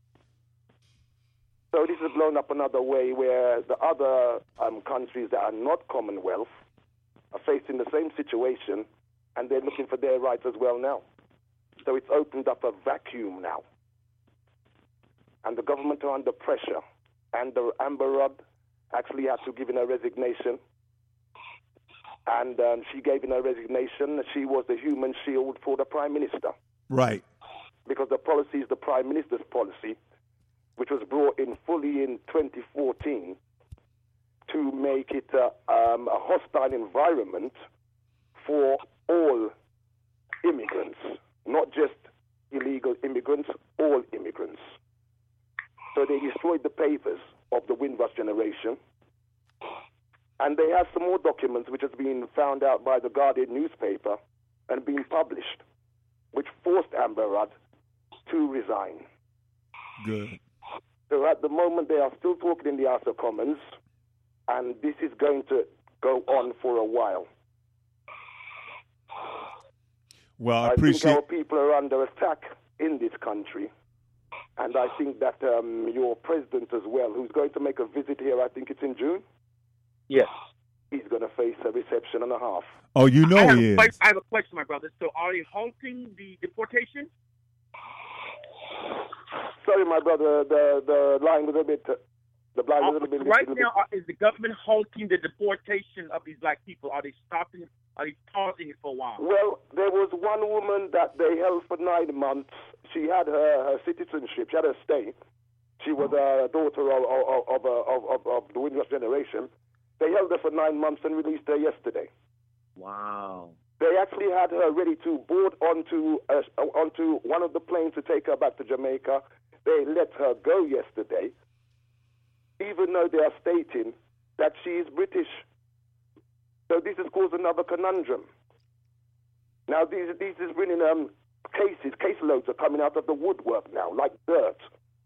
So this has blown up another way where the other um, countries that are not Commonwealth are facing the same situation and they're looking for their rights as well now. So it's opened up a vacuum now. And the government are under pressure. And the Amber Rudd actually had to give in her resignation. And um, she gave in her resignation. She was the human shield for the Prime Minister. Right. Because the policy is the Prime Minister's policy, which was brought in fully in twenty fourteen to make it uh, um, a hostile environment for all immigrants, not just illegal immigrants, all immigrants. So they destroyed the papers of the Windrush generation. And they have some more documents which has been found out by the Guardian newspaper and been published, which forced Amber Rudd to resign. Good. So at the moment, they are still talking in the House of Commons, and this is going to go on for a while. Well, I, I appreciate... think our people are under attack in this country, and I think that um, your president as well, who's going to make a visit here, I think it's in June. Yes. He's going to face a reception and a half. Oh, you know I have he a is. question, I have a question, my brother. So are they halting the deportation? Sorry, my brother, the the line was a bit, uh, the line was a little bit. Right little now, are, is the government halting the deportation of these black people? Are they stopping? Are they pausing it for a while? Well, there was one woman that they held for nine months. She had her, her citizenship. She had her stay. She was a daughter of of, of, of, of, of the Windrush generation. They held her for nine months and released her yesterday. Wow. They actually had her ready to board onto uh, onto one of the planes to take her back to Jamaica. They let her go yesterday, even though they are stating that she is British. So this has caused another conundrum. Now, these, these is bringing um, cases, caseloads are coming out of the woodwork now, like dirt.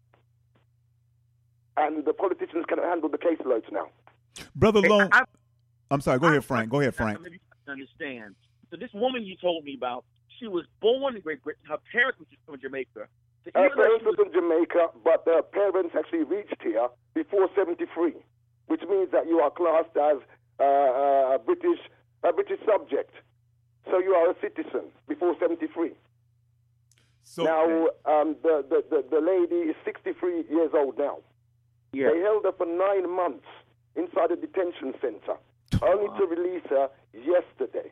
And the politicians cannot handle the caseloads now. Brother Hey, Long, I- I'm sorry, go I- ahead, Frank. Go ahead, Frank. Maybe you can understand. So this woman you told me about, she was born in Great Britain. Her parents were from Jamaica. So Her even though parents she were was- from Jamaica, but their parents actually reached here before seventy-three, which means that you are classed as uh, a British a British subject. So you are a citizen before seventy-three. So now, um, the, the, the, the lady is sixty-three years old now. Yeah. They held her for nine months inside a detention center, only to release her yesterday.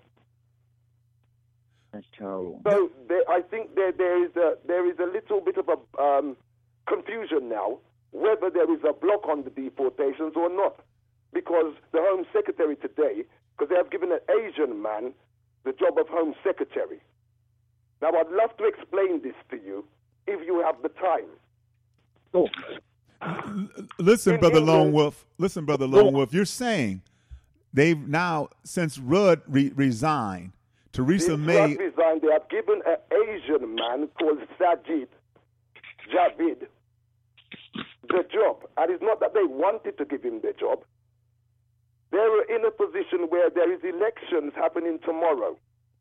That's terrible. So there, I think there, there is a there is a little bit of a um, confusion now whether there is a block on the deportations or not, because the Home Secretary today, because they have given an Asian man the job of Home Secretary. Now I'd love to explain this to you if you have the time. Oh. Listen, In Brother England- Lone Wolf. Listen, Brother Lone Wolf. You're saying they've now, since Rudd re- resigned, Theresa Since May. Rudd resigned, they have given an Asian man called Sajid Javid the job. And it's not that they wanted to give him the job. They're in a position where there is elections happening tomorrow.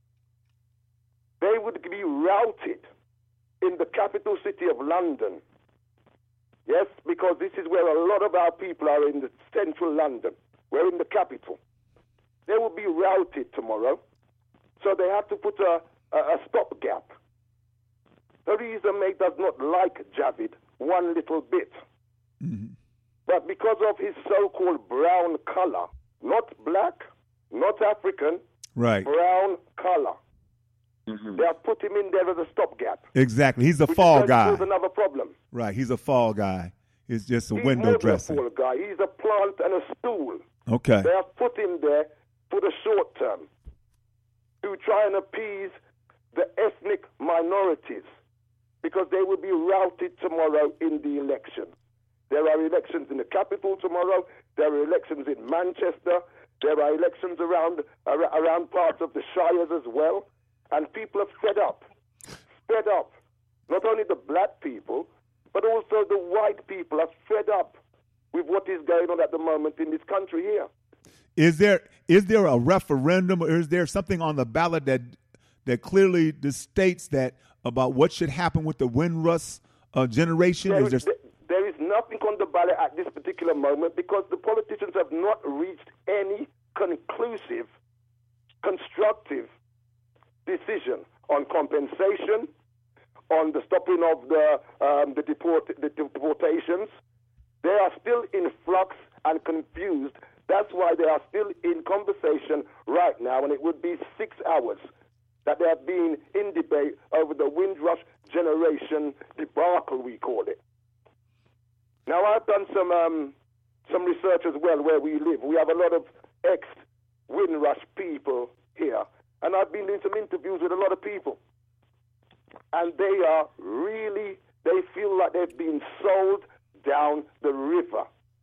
They would be routed in the capital city of London. Yes, because this is where a lot of our people are, in the central London. We're in the capital. They will be routed tomorrow. So they have to put a, a, a stopgap. Theresa May does not like Javid one little bit. Mm-hmm. But because of his so-called brown color, not black, not African, Right. brown color, Mm-hmm. they have put him in there as a stopgap. Exactly. He's a which fall is going to guy. cause another problem. Right. He's a fall guy. He's just a He's window more than dresser. a fall guy. He's a plant and a stool. Okay. They have put him there for the short term. to try and appease the ethnic minorities, because they will be routed tomorrow in the election. There are elections in the capital tomorrow. There are elections in Manchester. There are elections around around parts of the Shires as well. And people are fed up. Fed up. Not only the black people, but also the white people are fed up with what is going on at the moment in this country here. Is there is there a referendum, or is there something on the ballot that that clearly states that about what should happen with the Windrush uh, generation? There is is, there... there is nothing on the ballot at this particular moment, because the politicians have not reached any conclusive, constructive decision on compensation, on the stopping of the um, the, deport, the deportations. They are still in flux and confused. That's why they are still in conversation right now, and it would be six hours that they have been in debate over the Windrush generation debacle, we call it. Now, I've done some um, some research as well where we live. We have a lot of ex-Windrush people here, and I've been doing some interviews with a lot of people, and they are really, they feel like they've been sold down the river.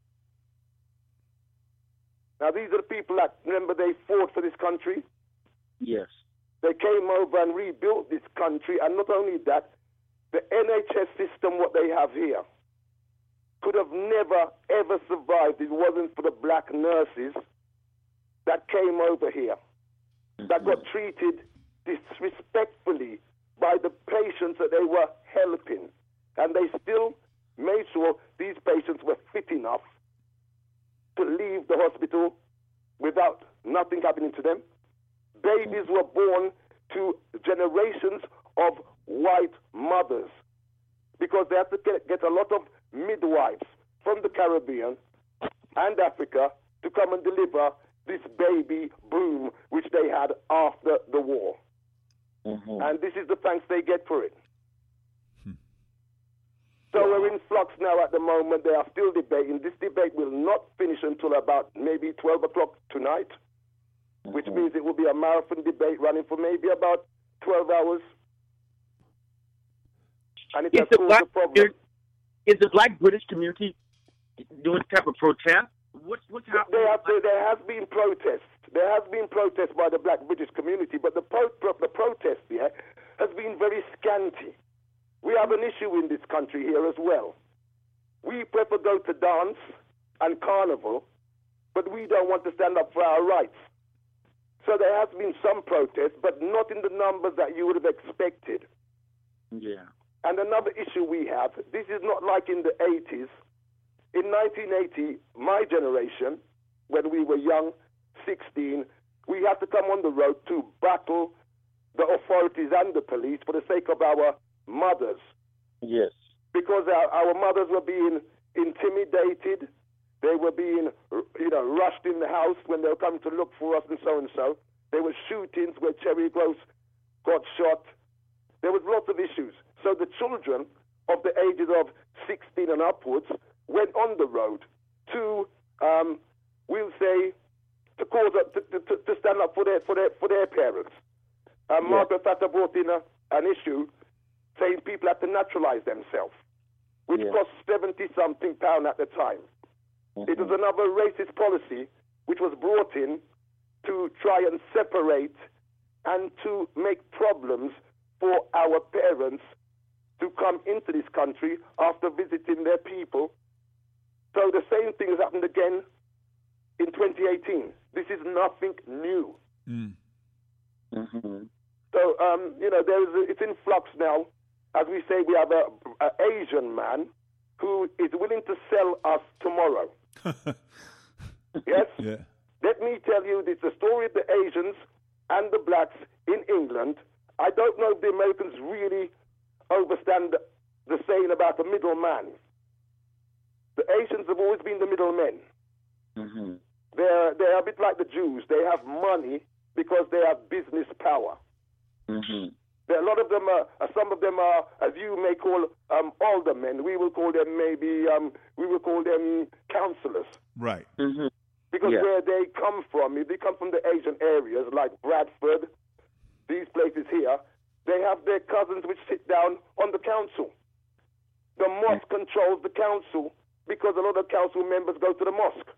Now, these are the people that, remember, they fought for this country. Yes. They came over and rebuilt this country, and not only that, the N H S system, what they have here, could have never, ever survived if it wasn't for the black nurses that came over here, mm-hmm. that got treated disrespectfully by the patients that they were helping. And they still made sure these patients were fit enough to leave the hospital without nothing happening to them. Babies were born to generations of white mothers, because they had to get, get a lot of midwives from the Caribbean and Africa to come and deliver this baby boom which they had after the war. Mm-hmm. And this is the thanks they get for it. Hmm. So wow. We're in flux now at the moment. They are still debating. This debate will not finish until about maybe twelve o'clock tonight, mm-hmm. which means it will be a marathon debate running for maybe about twelve hours. And it is has the caused black, a problem. Is the black British community doing type of protest? What's, what's happening? There, have, there, there has been protests. There has been protests by the black British community, but the, pro, the protest here has been very scanty. We have an issue in this country here as well. We prefer go to dance and carnival, but we don't want to stand up for our rights. So there has been some protest, but not in the numbers that you would have expected. Yeah. And another issue we have, this is not like in the eighties. In nineteen eighty, my generation, when we were young, sixteen, we had to come on the road to battle the authorities and the police for the sake of our mothers. Yes. Because our, our mothers were being intimidated. They were being, you know, rushed in the house when they were coming to look for us and so and so. There were shootings where Cherry Gross got shot. There was lots of issues. So the children of the ages of sixteen and upwards went on the road to, um, we'll say, to cause a, to, to, to stand up for their for their for their parents. Um, yeah. Margaret Thatcher brought in a, an issue saying people had to naturalize themselves, which yeah. cost seventy something pound at the time. Mm-hmm. It was another racist policy which was brought in to try and separate and to make problems for our parents to come into this country after visiting their people. So the same thing has happened again in twenty eighteen. This is nothing new. Mm. Mm-hmm. So, um, you know, there is a, it's in flux now. As we say, we have a, a Asian man who is willing to sell us tomorrow. Yes? Yeah. Let me tell you, it's the story of the Asians and the blacks in England. I don't know if the Americans really understand the saying about the middleman. The Asians have always been the middlemen. Mm-hmm. They're, they're a bit like the Jews. They have money because they have business power. Mm-hmm. There, a lot of them are, uh, some of them are, as you may call, um, aldermen. We will call them maybe, um, we will call them councillors. Right. Mm-hmm. Because yeah. where they come from, if they come from the Asian areas like Bradford, these places here, they have their cousins which sit down on the council. The mosque controls the council because a lot of council members go to the mosque.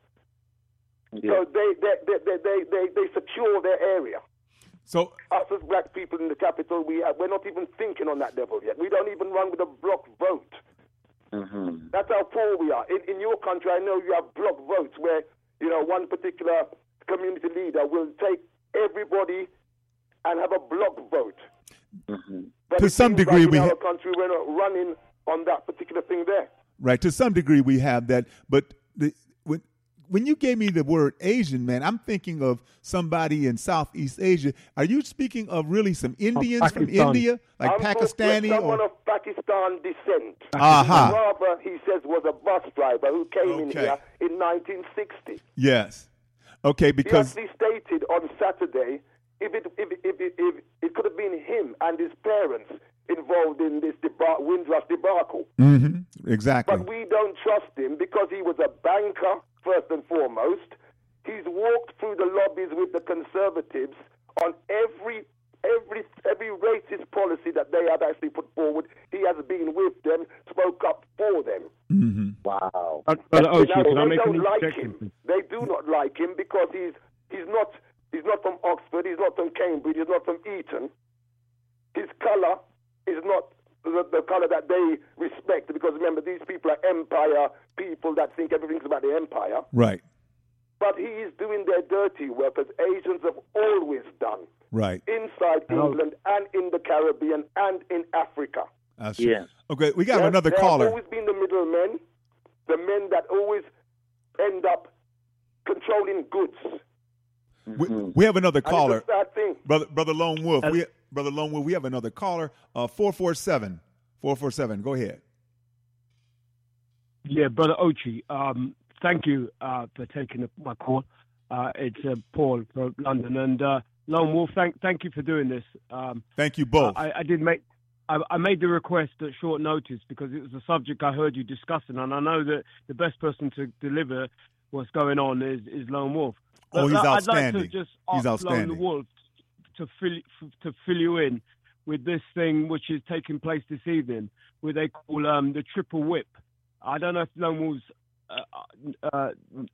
Yeah. So they they, they, they, they, they they secure their area. So us as black people in the capital, we have, we're not even thinking on that level yet. We don't even run with a block vote. Mm-hmm. That's how poor we are. In, in your country, I know you have block votes where, you know, one particular community leader will take everybody and have a block vote. Mm-hmm. But to some degree, like we in our ha- country, we're not running on that particular thing there. Right. To some degree, we have that. But the, when when you gave me the word Asian, man, I'm thinking of somebody in Southeast Asia. Are you speaking of really some Indians oh, from India, like I'm Pakistani? Someone or? of Pakistan descent. Uh-huh. Rather, he says, was a bus driver who came okay. in here in nineteen sixty. Yes. Okay, because he actually stated on Saturday, if it if it, if it, if it could have been him and his parents involved in this debar- Windrush debacle. Mm-hmm. Exactly. But we don't trust him because he was a banker, first and foremost. He's walked through the lobbies with the Conservatives on every every every racist policy that they have actually put forward. He has been with them, spoke up for them. Mm-hmm. Wow. But, but oh, now, can they I make don't an like him. They do not like him because he's he's not he's not from Oxford, he's not from Cambridge, he's not from Eton. His colour is not the, the colour that they respect, because remember, these people are empire people that think everything's about the empire. Right. But he is doing their dirty work, as Asians have always done. Right. Inside England and in the Caribbean and in Africa. That's yeah. Okay, we got yes, another there caller. There have always been the middlemen, the men that always end up controlling goods. We, we have another caller. And it's a sad thing. Brother, Brother Lone Wolf. Uh, we, Brother Lone Wolf, we have another caller. Uh, four four seven. four four seven. Go ahead. Yeah, Brother Ochi, um, thank you uh, for taking my call. Uh, it's uh, Paul from London. And uh, Lone Wolf, thank thank you for doing this. Um, thank you both. I, I did make I, I made the request at short notice because it was a subject I heard you discussing, and I know that the best person to deliver what's going on is, is Lone Wolf. Oh, he's I'd outstanding. like to just he's ask outstanding. Lone Wolf to fill to fill you in with this thing which is taking place this evening, where they call um, the triple whip. I don't know if Lone Wolf's uh, uh,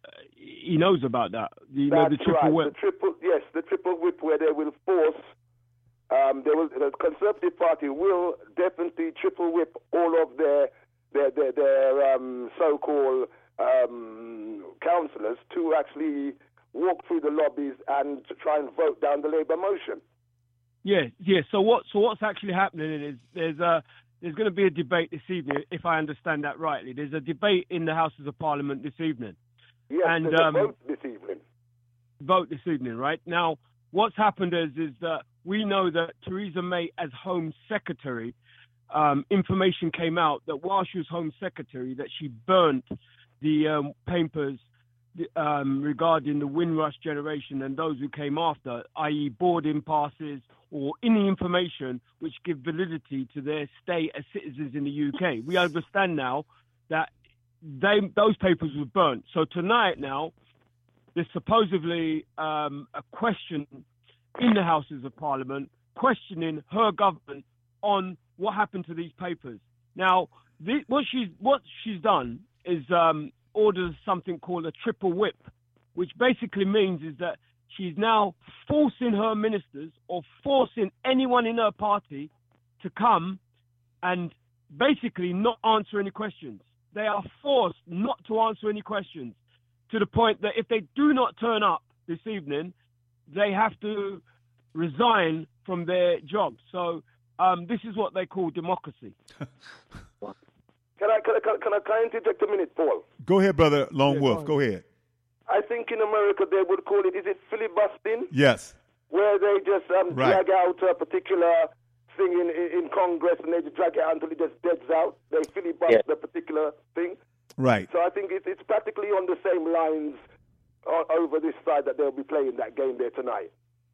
he knows about that. You That's know, the triple right. whip. The triple, yes, the triple whip, where they will force. Um, they will. The Conservative Party will definitely triple whip all of their their their, their um, so-called um, councillors to actually walk through the lobbies and to try and vote down the Labour motion. Yeah, yeah. So what? So what's actually happening is there's a there's going to be a debate this evening, if I understand that rightly. There's a debate in the Houses of Parliament this evening. Yes, and there's um, a vote this evening. Vote this evening, right? Now, what's happened is is that we know that Theresa May, as Home Secretary, um, information came out that while she was Home Secretary, that she burnt the um, papers um, regarding the Windrush generation and those who came after, that is boarding passes or any information which give validity to their stay as citizens in the U K. We understand now that they those papers were burnt. So tonight now, there's supposedly um, a question in the Houses of Parliament questioning her government on what happened to these papers. Now, this, what she's what she's done is um, orders something called a triple whip, which basically means is that she's now forcing her ministers or forcing anyone in her party to come and basically not answer any questions. They are forced not to answer any questions, to the point that if they do not turn up this evening, they have to resign from their job. So um, this is what they call democracy. Can I, can, I, can, I, can I interject a minute, Paul? Go ahead, Brother Lone yeah, Wolf. Go ahead. go ahead. I think in America they would call it, is it filibustering? Yes. Where they just um, right. drag out a particular thing in, in Congress and they just drag it out until it just deads out. They filibuster yeah. a particular thing. Right. So I think it's, it's practically on the same lines uh, over this side that they'll be playing that game there tonight.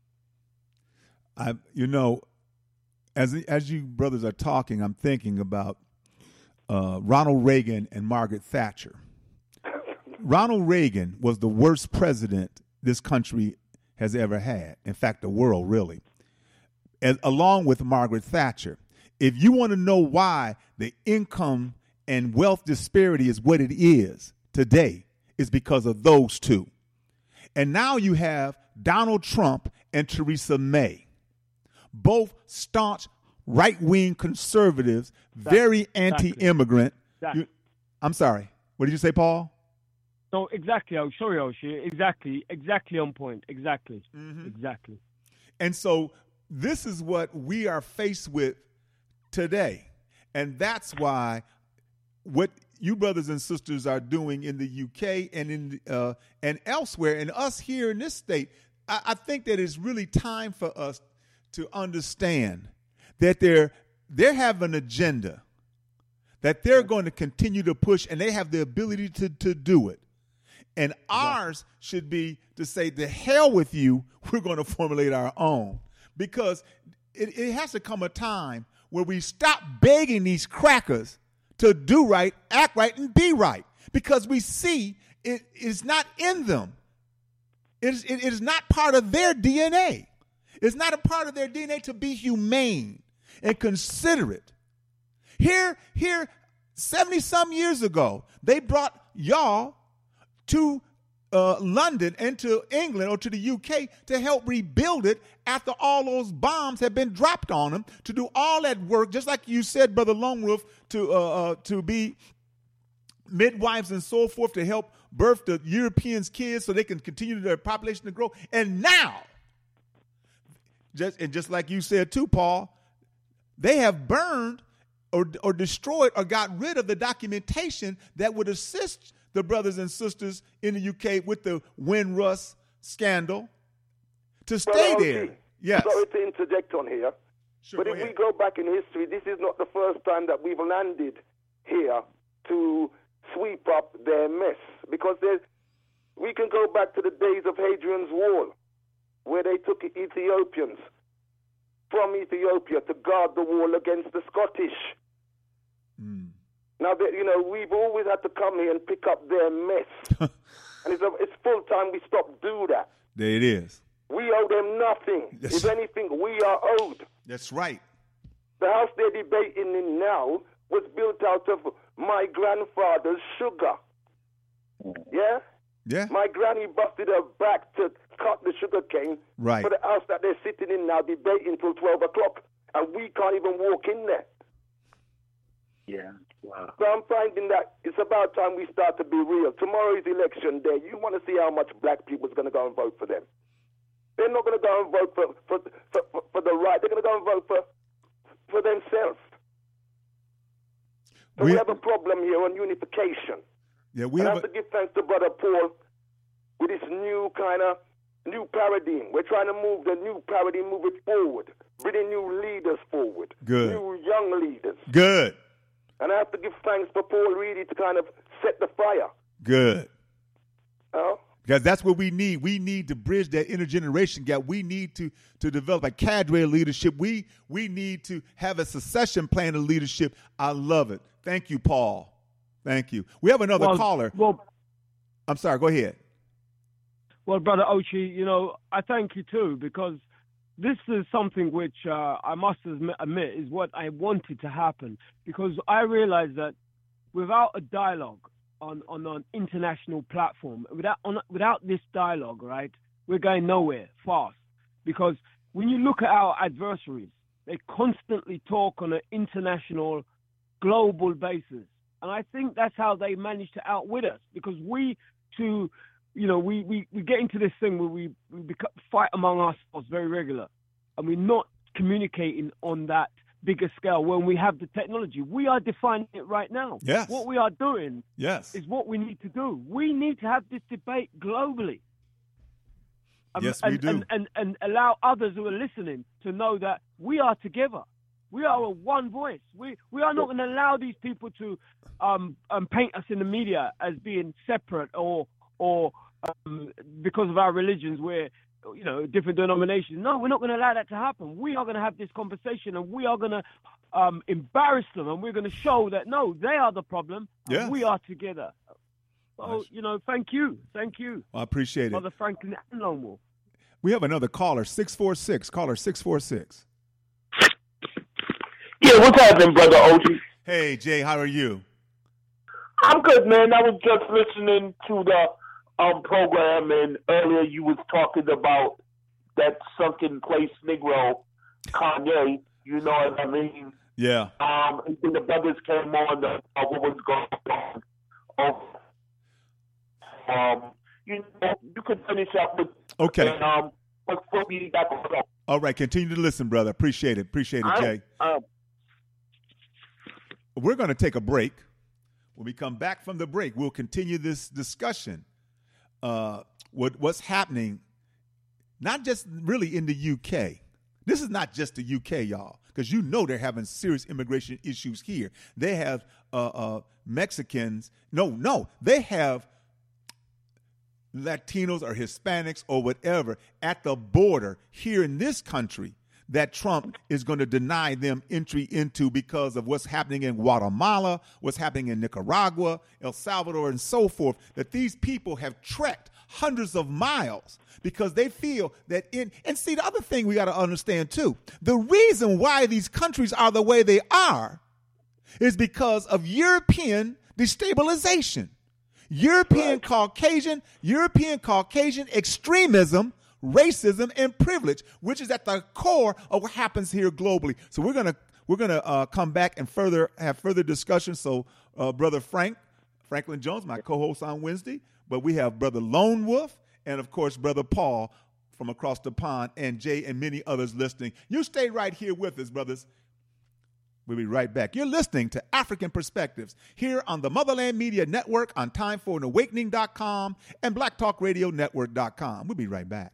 I, you know, as as you brothers are talking, I'm thinking about uh, Ronald Reagan and Margaret Thatcher. Ronald Reagan was the worst president this country has ever had. In fact, the world, really. as, along with Margaret Thatcher. If you want to know why the income and wealth disparity is what it is today, it's because of those two. And now you have Donald Trump and Theresa May, both staunch right-wing conservatives, very anti-immigrant. Exactly. You, I'm sorry. What did you say, Paul? No, exactly. Oh, sorry, Oshi. Exactly. Exactly on point. Exactly. Mm-hmm. Exactly. And so this is what we are faced with today. And that's why what you brothers and sisters are doing in the U K and in uh, and elsewhere, and us here in this state, I, I think that it's really time for us to understand that they're they have an agenda that they're going to continue to push, and they have the ability to, to do it. And ours should be to say, the hell with you, we're going to formulate our own. Because it, it has to come a time where we stop begging these crackers to do right, act right, and be right. Because we see it is not in them. It is, it is not part of their D N A. It's not a part of their D N A to be humane and considerate. Here, here, seventy-some years ago, they brought y'all to uh, London and to England or to the U K to help rebuild it after all those bombs had been dropped on them, to do all that work, just like you said, Brother Longroof, to, uh, uh, to be midwives and so forth, to help birth the Europeans' kids so they can continue their population to grow. And now, just and just like you said too, Paul, they have burned or, or destroyed or got rid of the documentation that would assist the brothers and sisters in the U K with the Windrush scandal to stay well, there. okay. Yes. Sorry to interject on here, sure, but if ahead. we go back in history, this is not the first time that we've landed here to sweep up their mess. Because there's, we can go back to the days of Hadrian's Wall, where they took Ethiopians from Ethiopia to guard the wall against the Scottish. Mm. Now, that, you know, we've always had to come here and pick up their mess. And it's, a, it's full time we stop do that. There it is. We owe them nothing. Yes. If anything, we are owed. That's right. The house they're debating in now was built out of my grandfather's sugar. Yeah? Yeah. My granny busted her back to cut the sugar cane Right. for the house that they're sitting in now debating till twelve o'clock. And we can't even walk in there. Yeah. Wow. So I'm finding that it's about time we start to be real. Tomorrow is election day. You want to see how much black people is going to go and vote for them. They're not going to go and vote for, for, for, for, for the right. They're going to go and vote for, for themselves. So we, we have a problem here on unification. Yeah, we and have I have a, to give thanks to Brother Paul with this new kind of new paradigm. We're trying to move the new paradigm, move it forward, bringing new leaders forward. Good. New young leaders. Good. And I have to give thanks for Paul really to kind of set the fire. Good. Uh, Because that's what we need. We need to bridge that intergeneration gap. We need to, to develop a cadre of leadership. We we need to have a succession plan of leadership. I love it. Thank you, Paul. Thank you. We have another well, caller. Well, I'm sorry. Go ahead. Well, Brother Ochi, you know, I thank you too, because this is something which uh, I must admit is what I wanted to happen, because I realized that without a dialogue on, on an international platform, without on, without this dialogue, right, we're going nowhere fast. Because when you look at our adversaries, they constantly talk on an international, global basis. And I think that's how they manage to outwit us, because we, to, you know, we, we, we get into this thing where we, we become, fight among ourselves very regular, and we're not communicating on that bigger scale when we have the technology. We are defining it right now. Yes. What we are doing Yes. is what we need to do. We need to have this debate globally. Um, Yes, and, we do. And, and, and allow others who are listening to know that we are together. We are a one voice. We we are not going to allow these people to um, um, paint us in the media as being separate or or um, because of our religions, we're, you know, different denominations. No, we're not going to allow that to happen. We are going to have this conversation, and we are going to um, embarrass them, and we're going to show that no, they are the problem. Yes. And we are together. So Nice. you know, thank you, thank you, I appreciate it. Brother Franklin and Lone Wolf. We have another caller, six four six. Caller six four six. Yeah, what's happening, Brother O G? Hey, Jay, how are you? I'm good, man. I was just listening to the um program, and earlier you was talking about that sunken place Negro, Kanye. You know what I mean? Yeah. Um, and then the brothers came on the, uh, what was going on. Um, you know, you could finish up with. Okay. And, um, what's what we got going on. All right, continue to listen, brother. Appreciate it. Appreciate it, Jay. I, uh, We're going to take a break. When we come back from the break, we'll continue this discussion. Uh, what what's happening, not just really in the U K. This is not just the U K, y'all, because you know they're having serious immigration issues here. They have uh, uh, Mexicans. No, no, they have Latinos or Hispanics or whatever at the border here in this country that Trump is going to deny them entry into because of what's happening in Guatemala, what's happening in Nicaragua, El Salvador, and so forth, that these people have trekked hundreds of miles because they feel that in, and see, the other thing we got to understand too, the reason why these countries are the way they are is because of European destabilization. European right. Caucasian, European Caucasian extremism, racism, and privilege, which is at the core of what happens here globally. So we're gonna we're gonna uh, come back and further have further discussion. So, uh, Brother Frank Franklin Jones, my co-host on Wednesday, but we have Brother Lone Wolf and of course Brother Paul from across the pond, and Jay and many others listening. You stay right here with us, brothers. We'll be right back. You're listening to African Perspectives here on the Motherland Media Network on time for an awakening dot com and black talk radio network dot com. We'll be right back.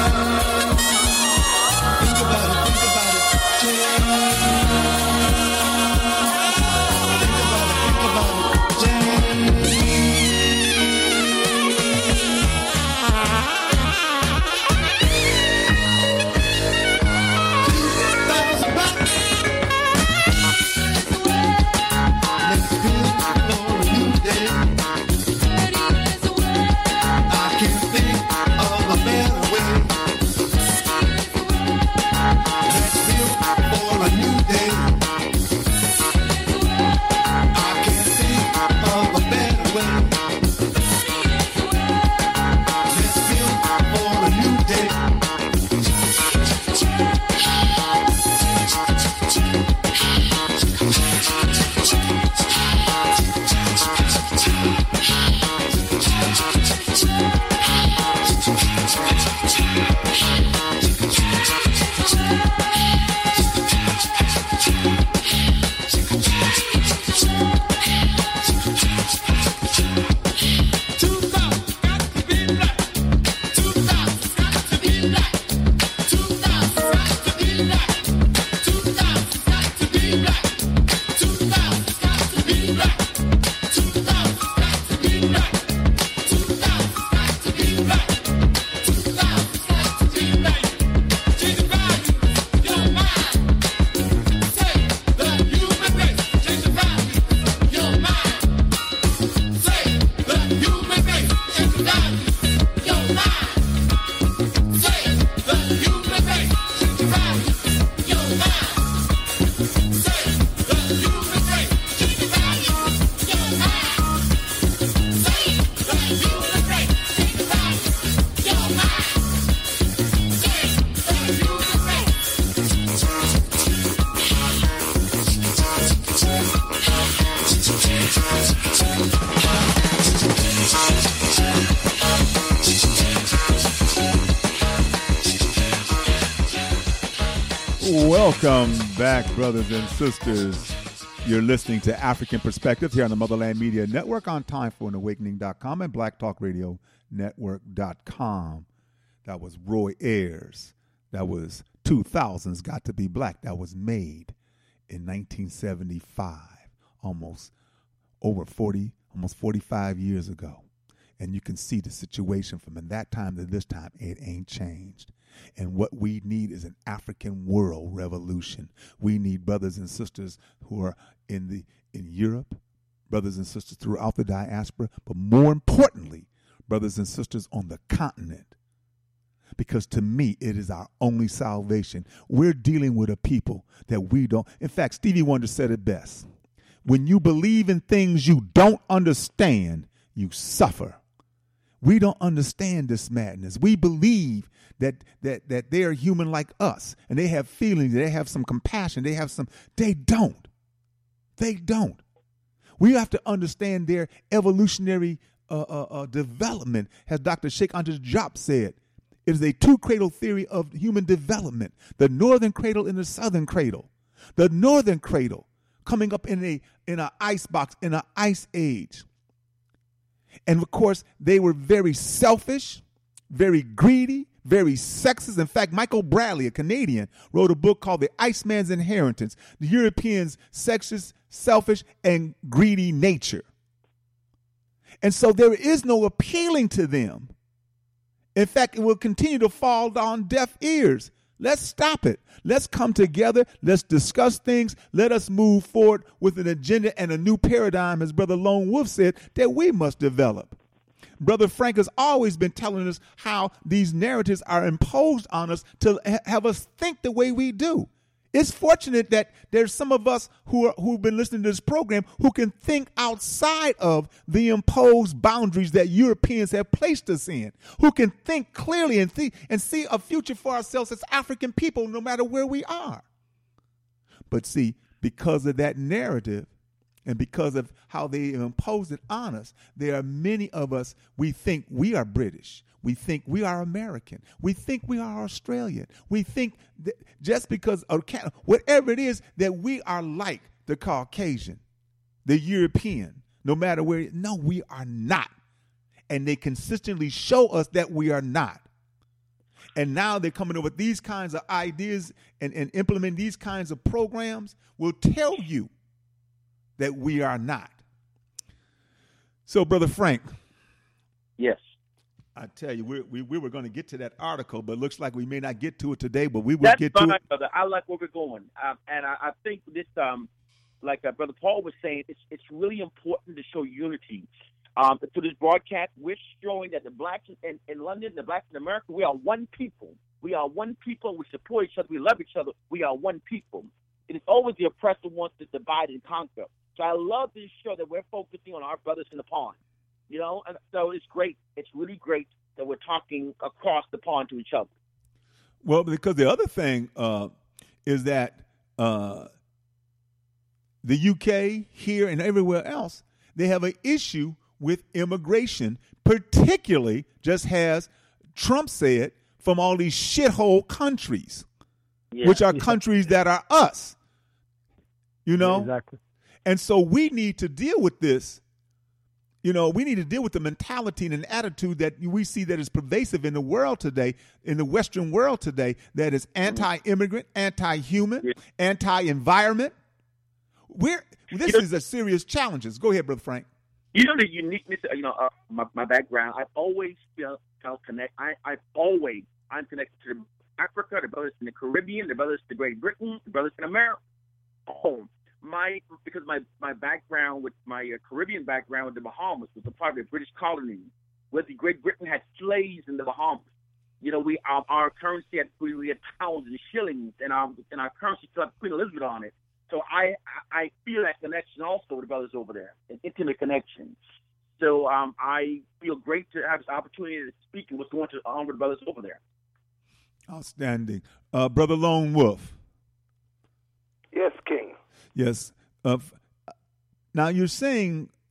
Think about it, think about it, Jay. Welcome back, brothers and sisters. You're listening to African Perspectives here on the Motherland Media Network on time for an awakening dot com and black talk radio network dot com. That was Roy Ayers. That was two thousands Got to Be Black. That was made in nineteen seventy-five, almost over forty, almost forty-five years ago. And you can see the situation from that time to this time, it ain't changed. And what we need is an African world revolution. We need brothers and sisters who are in the in Europe, brothers and sisters throughout the diaspora, but more importantly, brothers and sisters on the continent. Because to me, it is our only salvation. We're dealing with a people that we don't. In fact, Stevie Wonder said it best. When you believe in things you don't understand, you suffer. We don't understand this madness. We believe that that that they are human like us, and they have feelings, they have some compassion, they have some. They don't. They don't. We have to understand their evolutionary uh, uh, uh, development, as Doctor Sheikh Anta Diop said. It is a two-cradle theory of human development, the northern cradle and the southern cradle. The northern cradle coming up in a in an ice box, in an ice age. And, of course, they were very selfish, very greedy, very sexist. In fact, Michael Bradley, a Canadian, wrote a book called The Iceman's Inheritance, the Europeans' sexist, selfish, and greedy nature. And so there is no appealing to them. In fact, it will continue to fall on deaf ears. Let's stop it. Let's come together. Let's discuss things. Let us move forward with an agenda and a new paradigm, as Brother Lone Wolf said, that we must develop. Brother Frank has always been telling us how these narratives are imposed on us to ha- have us think the way we do. It's fortunate that there's some of us who are, who've been listening to this program who can think outside of the imposed boundaries that Europeans have placed us in, who can think clearly and, th- and see a future for ourselves as African people no matter where we are. But see, because of that narrative and because of how they impose it on us, there are many of us, we think we are British. We think we are American. We think we are Australian. We think that just because of Canada, whatever it is, that we are like the Caucasian, the European, no matter where. No, we are not. And they consistently show us that we are not. And now they're coming up with these kinds of ideas and, and implementing these kinds of programs will tell you that we are not. So, Brother Frank. Yes. I tell you, we we, we were going to get to that article, but it looks like we may not get to it today, but we will That's get fine, to it. Brother. I like where we're going. Um, and I, I think this, um, like uh, Brother Paul was saying, it's it's really important to show unity. Um, through this broadcast, we're showing that the blacks in, in London, the blacks in America, we are one people. We are one people. We support each other. We love each other. We are one people. It is always the oppressor who wants to divide and conquer. So I love this show that we're focusing on our brothers in the pond. You know, and so it's great. It's really great that we're talking across the pond to each other. Well, because the other thing uh, is that uh, the U K, here and everywhere else, they have an issue with immigration, particularly, just as Trump said, from all these shithole countries, yeah, which are yeah. countries that are us. You know? Yeah, exactly. And so we need to deal with this. You know, we need to deal with the mentality and an attitude that we see that is pervasive in the world today, in the Western world today, that is anti-immigrant, anti-human, yeah. anti-environment. We're, this is a serious challenge. Go ahead, Brother Frank. You know the uniqueness, you know, uh, my, my background, I've always felt, felt connect. I, I've always, I'm connected to Africa, the brothers in the Caribbean, the brothers to Great Britain, the brothers in America. Oh, my, because my, my background with my uh, Caribbean background with the Bahamas was a part of the British colony, where the Great Britain had slaves in the Bahamas. You know, we our, our currency had we had pounds and shillings, and our and our currency still had Queen Elizabeth on it. So I I feel that connection also with the brothers over there, an intimate connection. So um, I feel great to have this opportunity to speak and what's going on with the brothers over there. Outstanding, uh, Brother Lone Wolf. Yes, King. Yes. Uh, now you're saying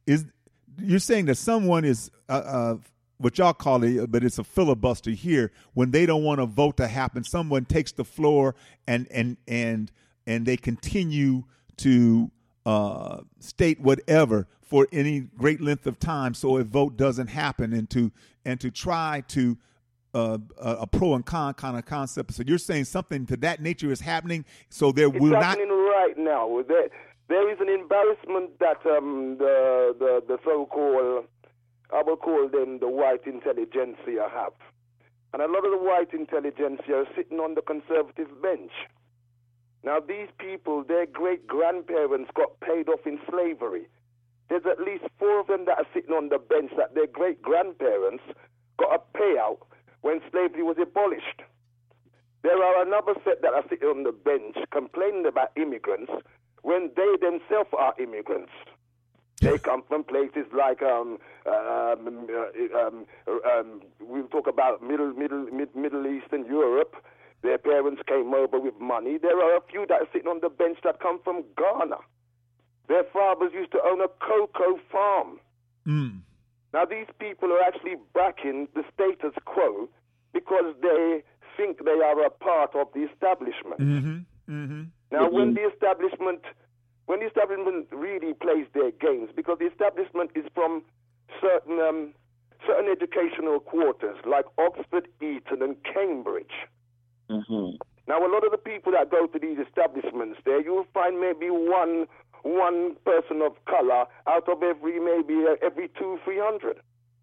is you're saying that someone is uh, uh, what y'all call it, but it's a filibuster here. When they don't want a vote to happen, someone takes the floor and and and and they continue to uh, state whatever for any great length of time, so a vote doesn't happen, and to and to try to uh, a, a pro and con kind of concept. So you're saying something to that nature is happening, so there it's will not. It's happening right now. There, there is an embarrassment that um, the the the so-called, I will call them the white intelligentsia have. And a lot of the white intelligentsia are sitting on the conservative bench. Now, these people, their great-grandparents got paid off in slavery. There's at least four of them that are sitting on the bench that their great-grandparents got a payout when slavery was abolished. There are another set that are sitting on the bench complaining about immigrants when they themselves are immigrants. They come from places like um, um, um, um, we'll talk about Middle Middle Mid, Middle East and Europe. Their parents came over with money. There are a few that are sitting on the bench that come from Ghana. Their fathers used to own a cocoa farm. Mm. Now these people are actually backing the status quo because they think they are a part of the establishment. Mm-hmm. Mm-hmm. Now Mm-hmm. when the establishment When the establishment really plays their games, because the establishment is from certain um, certain educational quarters like Oxford, Eton, and Cambridge. Mm-hmm. Now, a lot of the people that go to these establishments there, you'll find maybe one one person of color out of every maybe uh, every two, three hundred.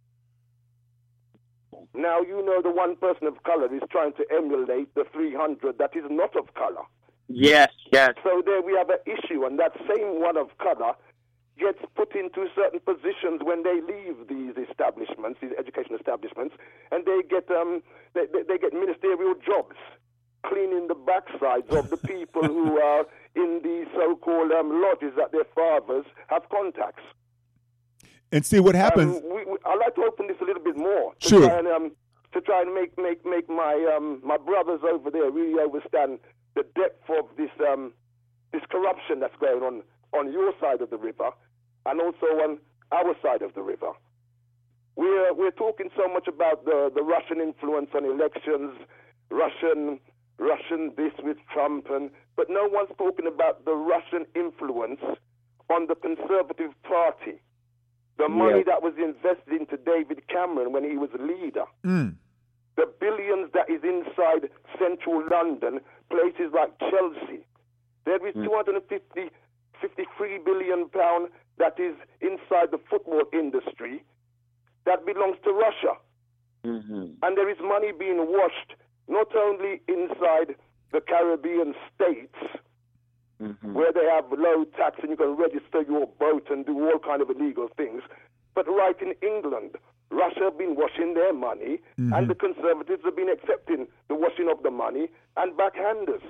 Now, you know the one person of color is trying to emulate the three hundred that is not of color. Yes, yes. So there we have an issue, and that same one of color gets put into certain positions when they leave these establishments, these education establishments, and they get um they, they, they get ministerial jobs, cleaning the backsides of the people who are in the so-called um, lodges that their fathers have contacts. And see what happens. Um, we, we, I'd like to open this a little bit more. To Sure. Try and, um, to try and make make make my um my brothers over there really understand the depth of this um, this corruption that's going on on your side of the river, and also on our side of the river. We're we're talking so much about the, the Russian influence on elections, Russian Russian this with Trump, and but no one's talking about the Russian influence on the Conservative Party. The money Yeah. that was invested into David Cameron when he was leader. Mm. The billions that is inside central London, places like Chelsea. There is Mm. two hundred fifty, fifty-three billion pounds that is inside the football industry that belongs to Russia. Mm-hmm. And there is money being washed not only inside the Caribbean states, Mm-hmm. where they have low tax and you can register your boat and do all kind of illegal things, but right in England, Russia have been washing their money, Mm-hmm. and the Conservatives have been accepting the washing of the money and backhanders.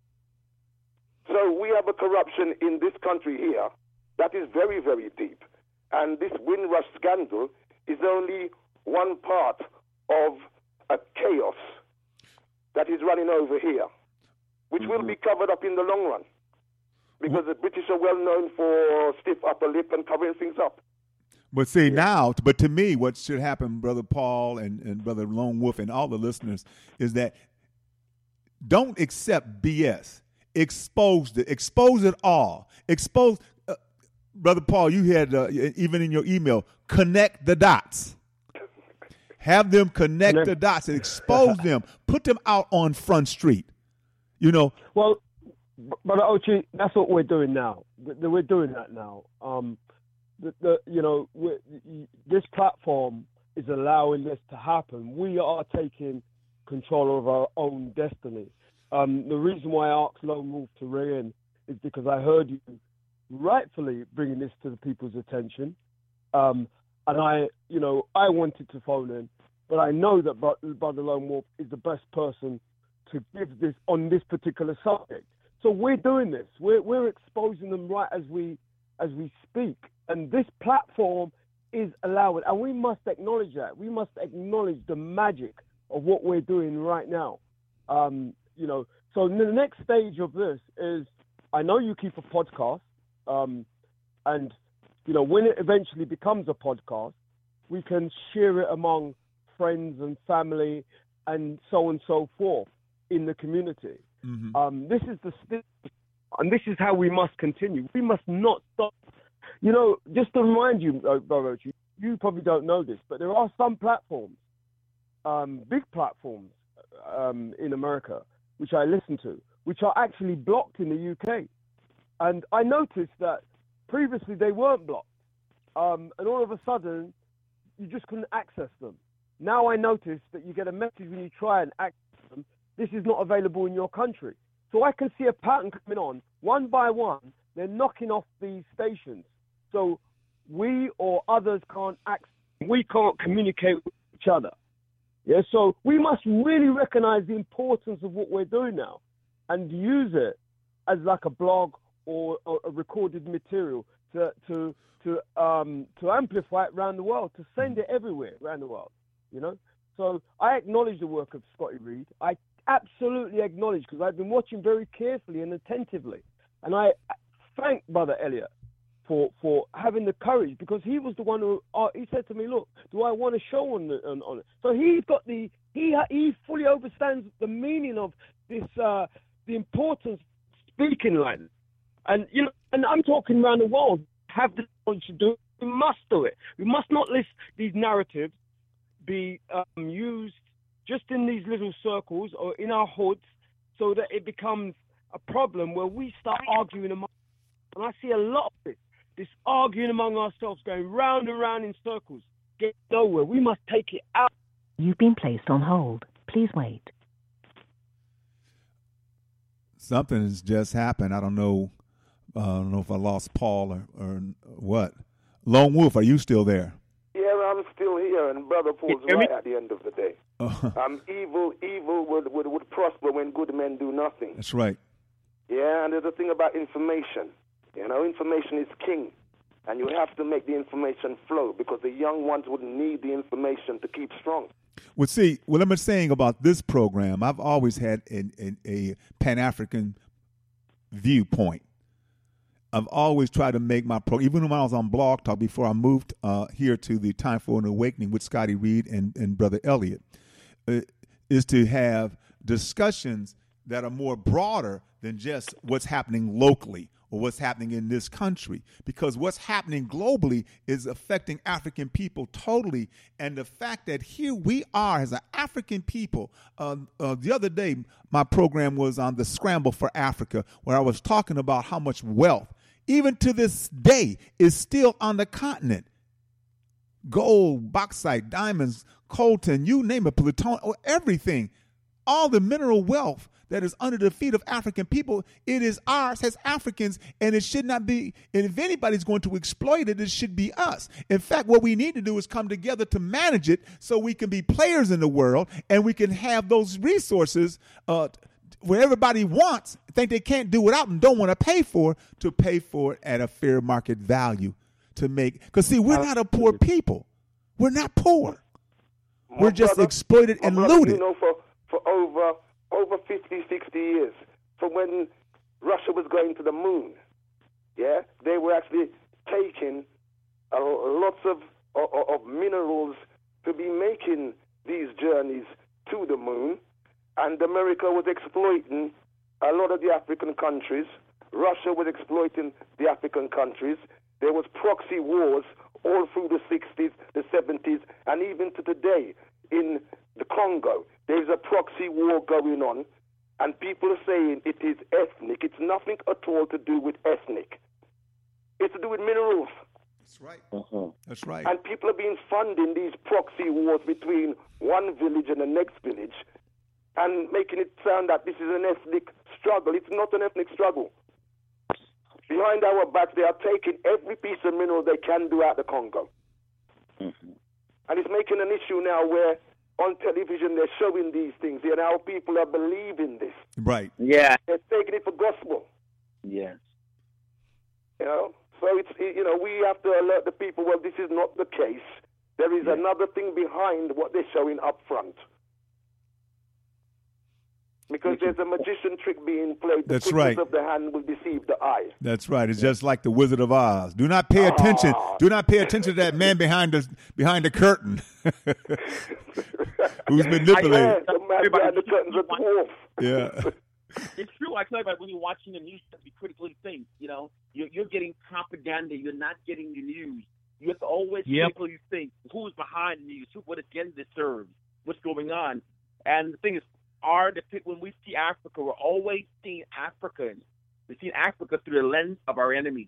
So we have a corruption in this country here that is very, very deep. And this Windrush scandal is only one part of a chaos that is running over here, which Mm-hmm. will be covered up in the long run. Because the British are well known for stiff upper lip and covering things up. But see now, but to me, what should happen, Brother Paul and, and Brother Lone Wolf and all the listeners, is that don't accept B S. Expose it. Expose it all. Expose, uh, Brother Paul. You had uh, even in your email, connect the dots. Have them connect Connect. the dots and expose them. Put them out on Front Street. You know. Well, but Ochi, that's what we're doing now. We're doing that now. Um, the, the you know we're, this platform is allowing this to happen. We are taking control of our own destiny. Um, the reason why I asked Lone Wolf to ring in is because I heard you rightfully bringing this to the people's attention, um, and I, you know, I wanted to phone in, but I know that Brother Lone Wolf is the best person to give this on this particular subject. So we're doing this. We're we're exposing them right as we as we speak, and this platform is allowing, and we must acknowledge that. We must acknowledge the magic of what we're doing right now. Um, you know, so the next stage of this is, I know you keep a podcast, um, and you know, when it eventually becomes a podcast, we can share it among friends and family and so on and so forth in the community. Mm-hmm. Um, this is the st- and this is how we must continue. We must not stop. You know, just to remind you, uh, Baroch, you, you probably don't know this, but there are some platforms, um, big platforms um, in America, which I listen to, which are actually blocked in the U K. And I noticed that previously they weren't blocked. Um, and all of a sudden, you just couldn't access them. Now I notice that you get a message when you try and access them, this is not available in your country. So I can see a pattern coming on. One by one, they're knocking off these stations. So we or others can't access, we can't communicate with each other. Yeah, so we must really recognize the importance of what we're doing now and use it as like a blog or, or a recorded material to to to um to amplify it around the world, to send it everywhere around the world, you know. So I acknowledge the work of Scotty Reed. I absolutely acknowledge, because I've been watching very carefully and attentively, and I thank Brother Elliot for for having the courage, because he was the one who uh, he said to me, look, do I want a show on the, on, on it? So he's got the he he fully understands the meaning of this, uh, the importance of speaking like this. And you know, and I'm talking around the world. Have the knowledge to do it. We must do it. We must not let these narratives be um, used just in these little circles or in our hoods, so that it becomes a problem where we start arguing among. And I see a lot of this, this arguing among ourselves, going round and round in circles, get nowhere. We must take it out. You've been placed on hold. Please wait. Something has just happened. I don't know. Uh, I don't know if I lost Paul or, or what. Lone Wolf, are you still there? Yeah, I'm still here, and Brother Paul's right at the end of the day. Uh, um, evil, evil would, would, would prosper when good men do nothing. That's right. Yeah, and there's a thing about information. You know, information is king, and you have to make the information flow, because the young ones would need the information to keep strong. Well, see, what I'm saying about this program, I've always had an, an, a Pan-African viewpoint. I've always tried to make my program, even when I was on Blog Talk before I moved uh, here to the Time for an Awakening with Scotty Reed and, and Brother Elliot, uh, is to have discussions that are more broader than just what's happening locally or what's happening in this country. Because what's happening globally is affecting African people totally. And the fact that here we are as an African people, uh, uh, the other day, my program was on the Scramble for Africa, where I was talking about how much wealth, even to this day, is still on the continent. Gold, bauxite, diamonds, coltan, you name it, plutonium, everything. All the mineral wealth that is under the feet of African people, it is ours as Africans, and it should not be, and if anybody's going to exploit it, it should be us. In fact, what we need to do is come together to manage it so we can be players in the world, and we can have those resources uh, where everybody wants, think they can't do without and don't want to pay for, to pay for it at a fair market value to make, because see, we're not a poor people. We're not poor. My we're just brother, exploited and brother, looted. You know, for, for over over fifty, sixty years, from when Russia was going to the moon, yeah, they were actually taking uh, lots of, of, of minerals to be making these journeys to the moon, and America was exploiting a lot of the African countries. Russia was exploiting the African countries. There was proxy wars all through the sixties, the seventies, and even to today in the Congo. There's a proxy war going on, and people are saying it is ethnic. It's nothing at all to do with ethnic. It's to do with minerals. That's right. Uh-huh. That's right. And people have been funding these proxy wars between one village and the next village and making it sound that this is an ethnic struggle. It's not an ethnic struggle. Behind our backs, they are taking every piece of mineral they can do out of the Congo. Mm-hmm. And it's making an issue now where on television they're showing these things, and our people are believing this. Right. Yeah. They're taking it for gospel. Yes. You know? So it's, you know, we have to alert the people, well, this is not the case. There is Yeah. another thing behind what they're showing up front. Because there's a magician trick being played. The That's quickness right. of the hand will deceive the eye. That's right. It's just like the Wizard of Oz. Do not pay attention. Ah. Do not pay attention to that man behind the behind the curtain who's manipulated. The man behind the curtain's a dwarf. Yeah. It's true. I tell you about when you're watching the news, you have to be critically think. You know, you're, you're getting propaganda. You're not getting the news. You have to always Yep. critically think who's behind the news, who, what agenda it serves, what's going on. And the thing is, our depict when we see Africa, we're always seeing Africans. We see Africa through the lens of our enemies.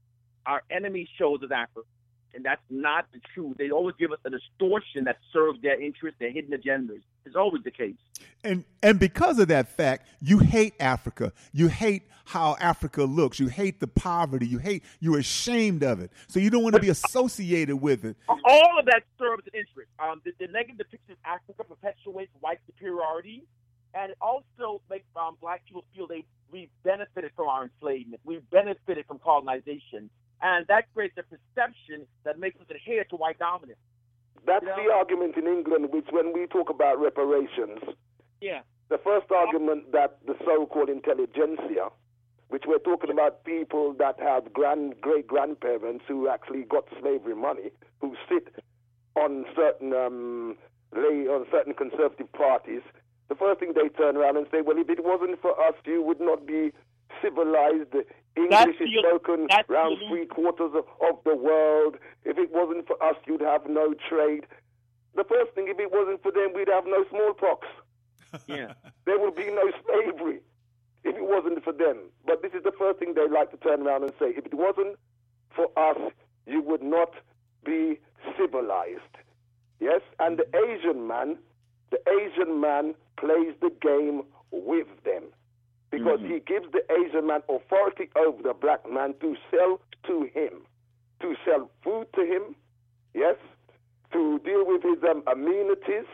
Our enemy shows us Africa, and that's not the truth. They always give us a distortion that serves their interests, their hidden agendas. It's always the case. And and because of that fact, you hate Africa. You hate how Africa looks. You hate the poverty. You hate. You're ashamed of it. So you don't want to be associated with it. All of that serves an interest. Um, the, the negative depiction of Africa perpetuates white superiority, and it also makes um, black people feel they we benefited from our enslavement. We benefited from colonization, and that creates a perception that makes us adhere to white dominance. That's You know? the argument in England, which when we talk about reparations, Yeah. the first argument that the so-called intelligentsia, which we're talking about people that have grand great-grandparents who actually got slavery money, who sit on certain um, lay on certain conservative parties, the first thing they turn around and say, well, if it wasn't for us, you would not be civilized. English is the- spoken that's the around illusion. three quarters of, of the world. If it wasn't for us, you'd have no trade. The first thing, if it wasn't for them, we'd have no smallpox. Yeah. There would be no slavery if it wasn't for them. But this is the first thing they like to turn around and say. If it wasn't for us, you would not be civilized. Yes? And the Asian man, the Asian man plays the game with them. Because Mm-hmm. he gives the Asian man authority over the black man to sell to him, to sell food to him, yes, to deal with his um, amenities,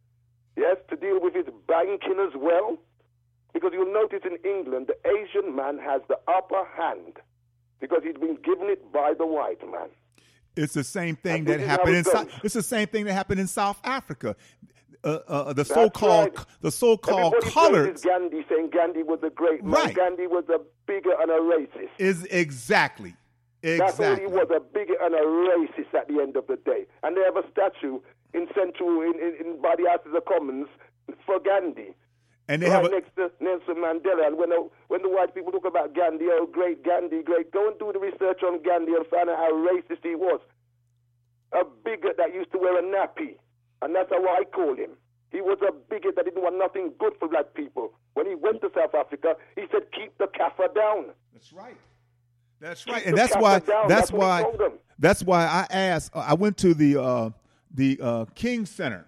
yes, to deal with his banking as well. Because you'll notice in England, the Asian man has the upper hand because he's been given it by the white man. It's the same thing And that this is happened how in it South. goes. It's the same thing that happened in South Africa. Uh, uh, the That's so-called right. the so-called Everybody colored praises Gandhi, saying Gandhi was a great man. Right. Gandhi was a bigot and a racist. is exactly That's all exactly he was, a bigot and a racist at the end of the day. And they have a statue in Central, in, in, in by the House of the Commons for Gandhi. and they right have a, next to Nelson Mandela. And when the, when the white people talk about Gandhi, oh, great Gandhi, great, go and do the research on Gandhi and find out how racist he was. A bigot that used to wear a nappy. And that's how I call him. He was a bigot that didn't want nothing good for black people. When he went to South Africa, he said, keep the Kaffir down. That's right. That's right, Keep and the that's Kaffir why. down. That's That's what he why. told them. That's why I asked. I went to the uh, the uh, King Center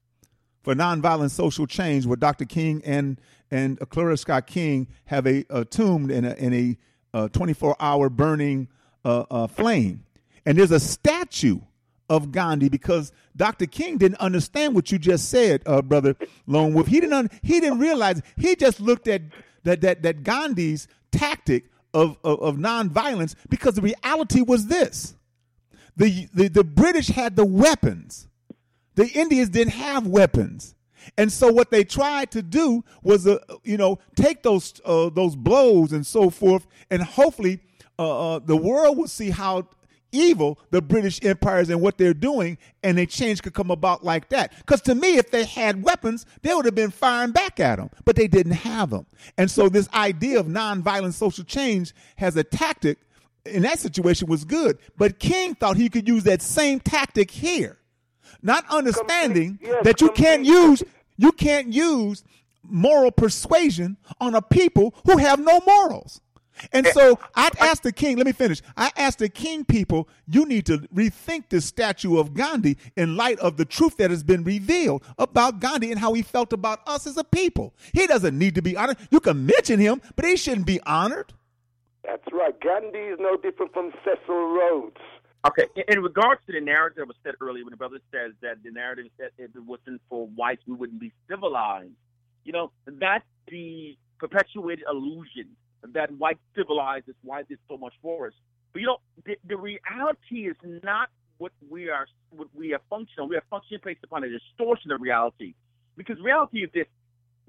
for Nonviolent Social Change, where Doctor King and and uh, Clara Scott King have a, a tomb in a in a uh, twenty-four hour burning uh, uh, flame, and there's a statue of Gandhi because Doctor King didn't understand what you just said, uh, brother Lone Wolf. He didn't. Un- he didn't realize. He just looked at that that that Gandhi's tactic of of, of nonviolence because the reality was this: the, the the British had the weapons, the Indians didn't have weapons, and so what they tried to do was, uh, you know, take those uh, those blows and so forth, and hopefully uh, uh, the world would see how evil the British Empire is and what they're doing, and a change could come about like that. Because to me, if they had weapons, they would have been firing back at them, but they didn't have them. And so this idea of nonviolent social change has a tactic in that situation was good, but King thought he could use that same tactic here, not understanding Complete- yes, that you can't complete- use you can't use moral persuasion on a people who have no morals. And so I asked the king, let me finish. I asked the king people, you need to rethink this statue of Gandhi in light of the truth that has been revealed about Gandhi and how he felt about us as a people. He doesn't need to be honored. You can mention him, but he shouldn't be honored. That's right. Gandhi is no different from Cecil Rhodes. Okay, in, in regards to the narrative that was said earlier, when the brother says that the narrative said if it wasn't for whites, we wouldn't be civilized. You know, that's the perpetuated illusion that white civilized is why there's so much for us. But you know, the, the reality is not what we are. What we are functional. We are functioning based upon a distortion of reality. Because reality is this: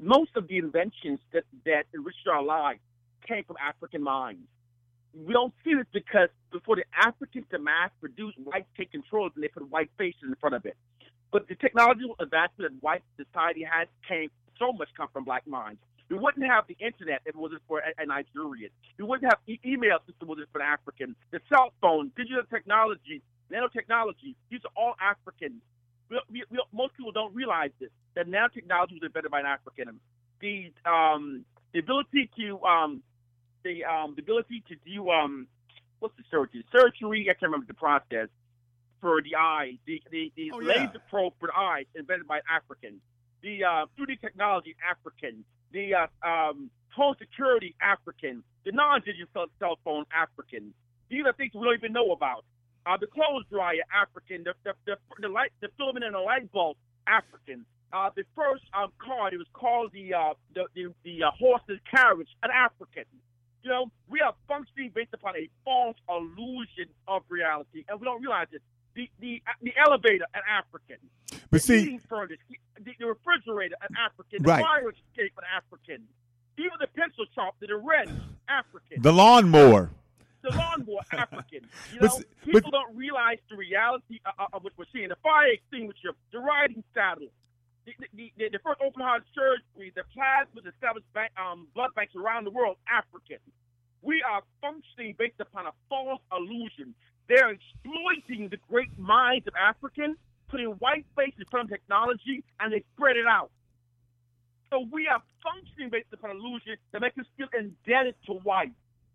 most of the inventions that, that enriched our lives came from African minds. We don't see this because before the Africans to mass produce, whites take control and they put white faces in front of it. But the technological advancement that white society has came so much come from black minds. We wouldn't have the internet if it wasn't for a, a Nigerian. We wouldn't have e- email system if it wasn't for an African. The cell phone, digital technology, nanotechnology, these are all Africans. We, we, we, most people don't realize this, that nanotechnology was invented by an African. The um, the ability to um, the um, the ability to do um, what's the surgery? Surgery, I can't remember the process for the eye. The the, the oh, yeah. laser probe for the eye invented by an African. The uh, three D technology, African. The uh, um, home security, African. The non-digital cell phone, African. These are things we don't even know about. Uh, the clothes dryer, African. The the the, the light, the filament in the light bulb, African. Uh, the first um, car, it was called the uh, the the, the uh, horse's carriage, an African. You know, we are functioning based upon a false illusion of reality, and we don't realize it. The the the elevator, an African. But the see, heating furnace, the, the refrigerator, an African. Right. The fire escape, an African. Even the pencil sharpener, the red, African. The lawnmower. The lawnmower, African. You But know, s- people but- don't realize the reality of, of what we're seeing. The fire extinguisher, the riding saddle, the, the, the, the first open heart surgery, the plasma established bank, um, blood banks around the world, African. We are functioning based upon a false illusion. They're exploiting the great minds of Africans, putting white faces in front of technology, and they spread it out. So we are functioning based upon illusion that makes us feel indebted to white.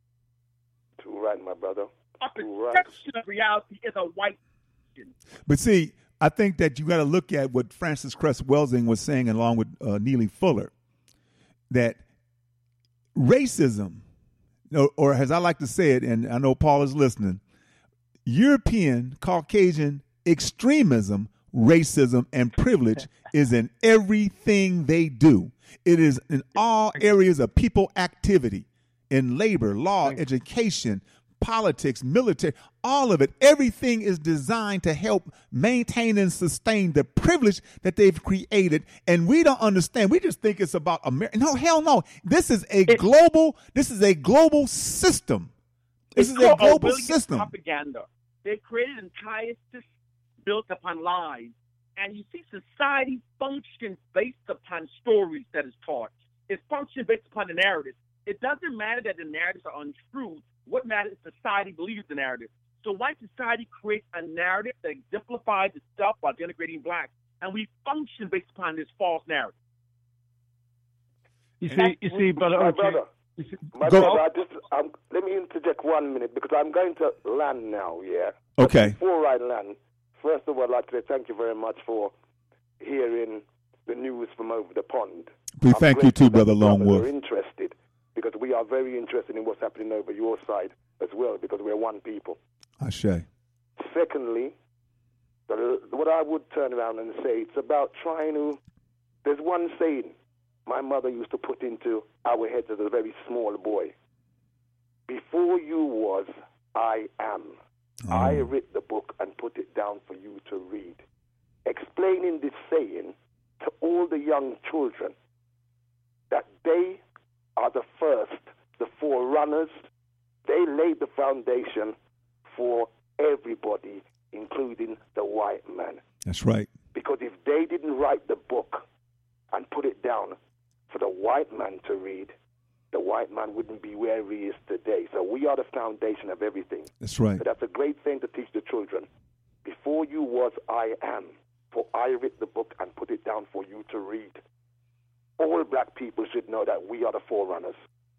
Too right, my brother. A Too right. perception of reality is a white fiction. But see, I think that you got to look at what Francis Cress Welsing was saying along with uh, Neely Fuller, that racism, or, or as I like to say it, and I know Paul is listening, European Caucasian extremism, racism, and privilege is in everything they do. It is in all areas of people activity, in labor, law, education, politics, military, all of it. Everything is designed to help maintain and sustain the privilege that they've created. And we don't understand. We just think it's about America. No, hell no. This is a It's- global, this is a global system. This It's is a called global Orwellian Oh, system. propaganda. They created an entire system built upon lies. And you see, society functions based upon stories that is taught. It functions based upon the narrative. It doesn't matter that the narratives are untrue. What matters is society believes the narrative. So white society creates a narrative that exemplifies itself while denigrating blacks. And we function based upon this false narrative. You see, you see, brother. My okay. brother, You see- my Go- brother, I just, um, let me interject one minute because I'm going to land now, yeah? Okay. Before I land, first of all, I'd like to say thank you very much for hearing the news from over the pond. We I'm thank you grateful too, that Brother the Lone brothers Wolf. are interested because we are very interested in what's happening over your side as well because we're one people. Ashe. Secondly, the, what I would turn around and say, it's about trying to, there's one saying my mother used to put into our heads as a very small boy. Before you was, I am. Oh. I writ the book and put it down for you to read. Explaining this saying to all the young children that they are the first, the forerunners. They laid the foundation for everybody, including the white man. That's right. Because if they didn't write the book and put it down for the white man to read, the white man wouldn't be where he is today. So we are the foundation of everything. That's right. So that's a great thing to teach the children. Before you was, I am. For I writ the book and put it down for you to read. All black people should know that we are the forerunners.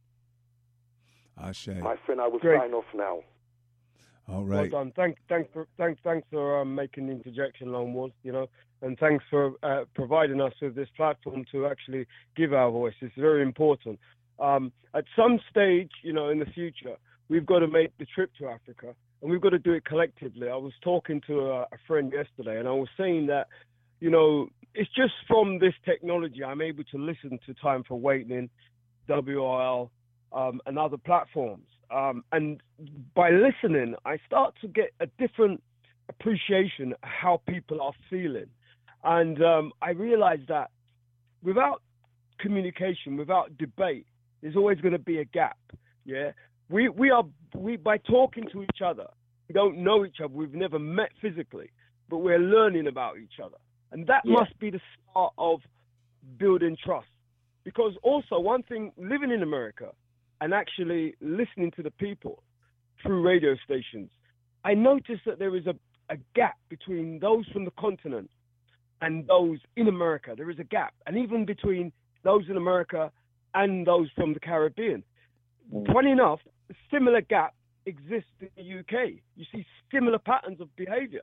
Ashe. My friend, I will Great. sign off now. All Well right. done. Thank, thanks for, thanks, thanks for um, making the interjection, Lone Wolf. You know, and thanks for uh, providing us with this platform to actually give our voice. It's very important. Um, at some stage, you know, in the future, we've got to make the trip to Africa, and we've got to do it collectively. I was talking to a, a friend yesterday, and I was saying that, you know, it's just from this technology I'm able to listen to Time for Awakening, W R L, um, and other platforms. Um, and by listening, I start to get a different appreciation of how people are feeling. And um, I realized that without communication, without debate, there's always going to be a gap. Yeah, we we are we by talking to each other. We don't know each other. We've never met physically, but we're learning about each other, and that Yeah. must be the start of building trust. Because also one thing, living in America and actually listening to the people through radio stations, I noticed that there is a, a gap between those from the continent and those in America. There is a gap, and even between those in America and those from the Caribbean. Funny enough, a similar gap exists in the U K. You see similar patterns of behavior.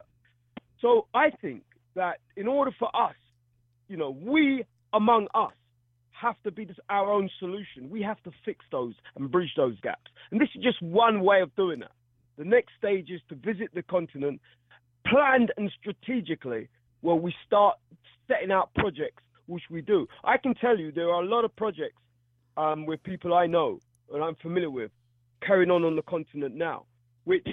So I think that in order for us, you know, we among us have to be this, our own solution. We have to fix those and bridge those gaps. And this is just one way of doing that. The next stage is to visit the continent, planned and strategically, where we start setting out projects, which we do. I can tell you there are a lot of projects um, with people I know and I'm familiar with carrying on on the continent now, which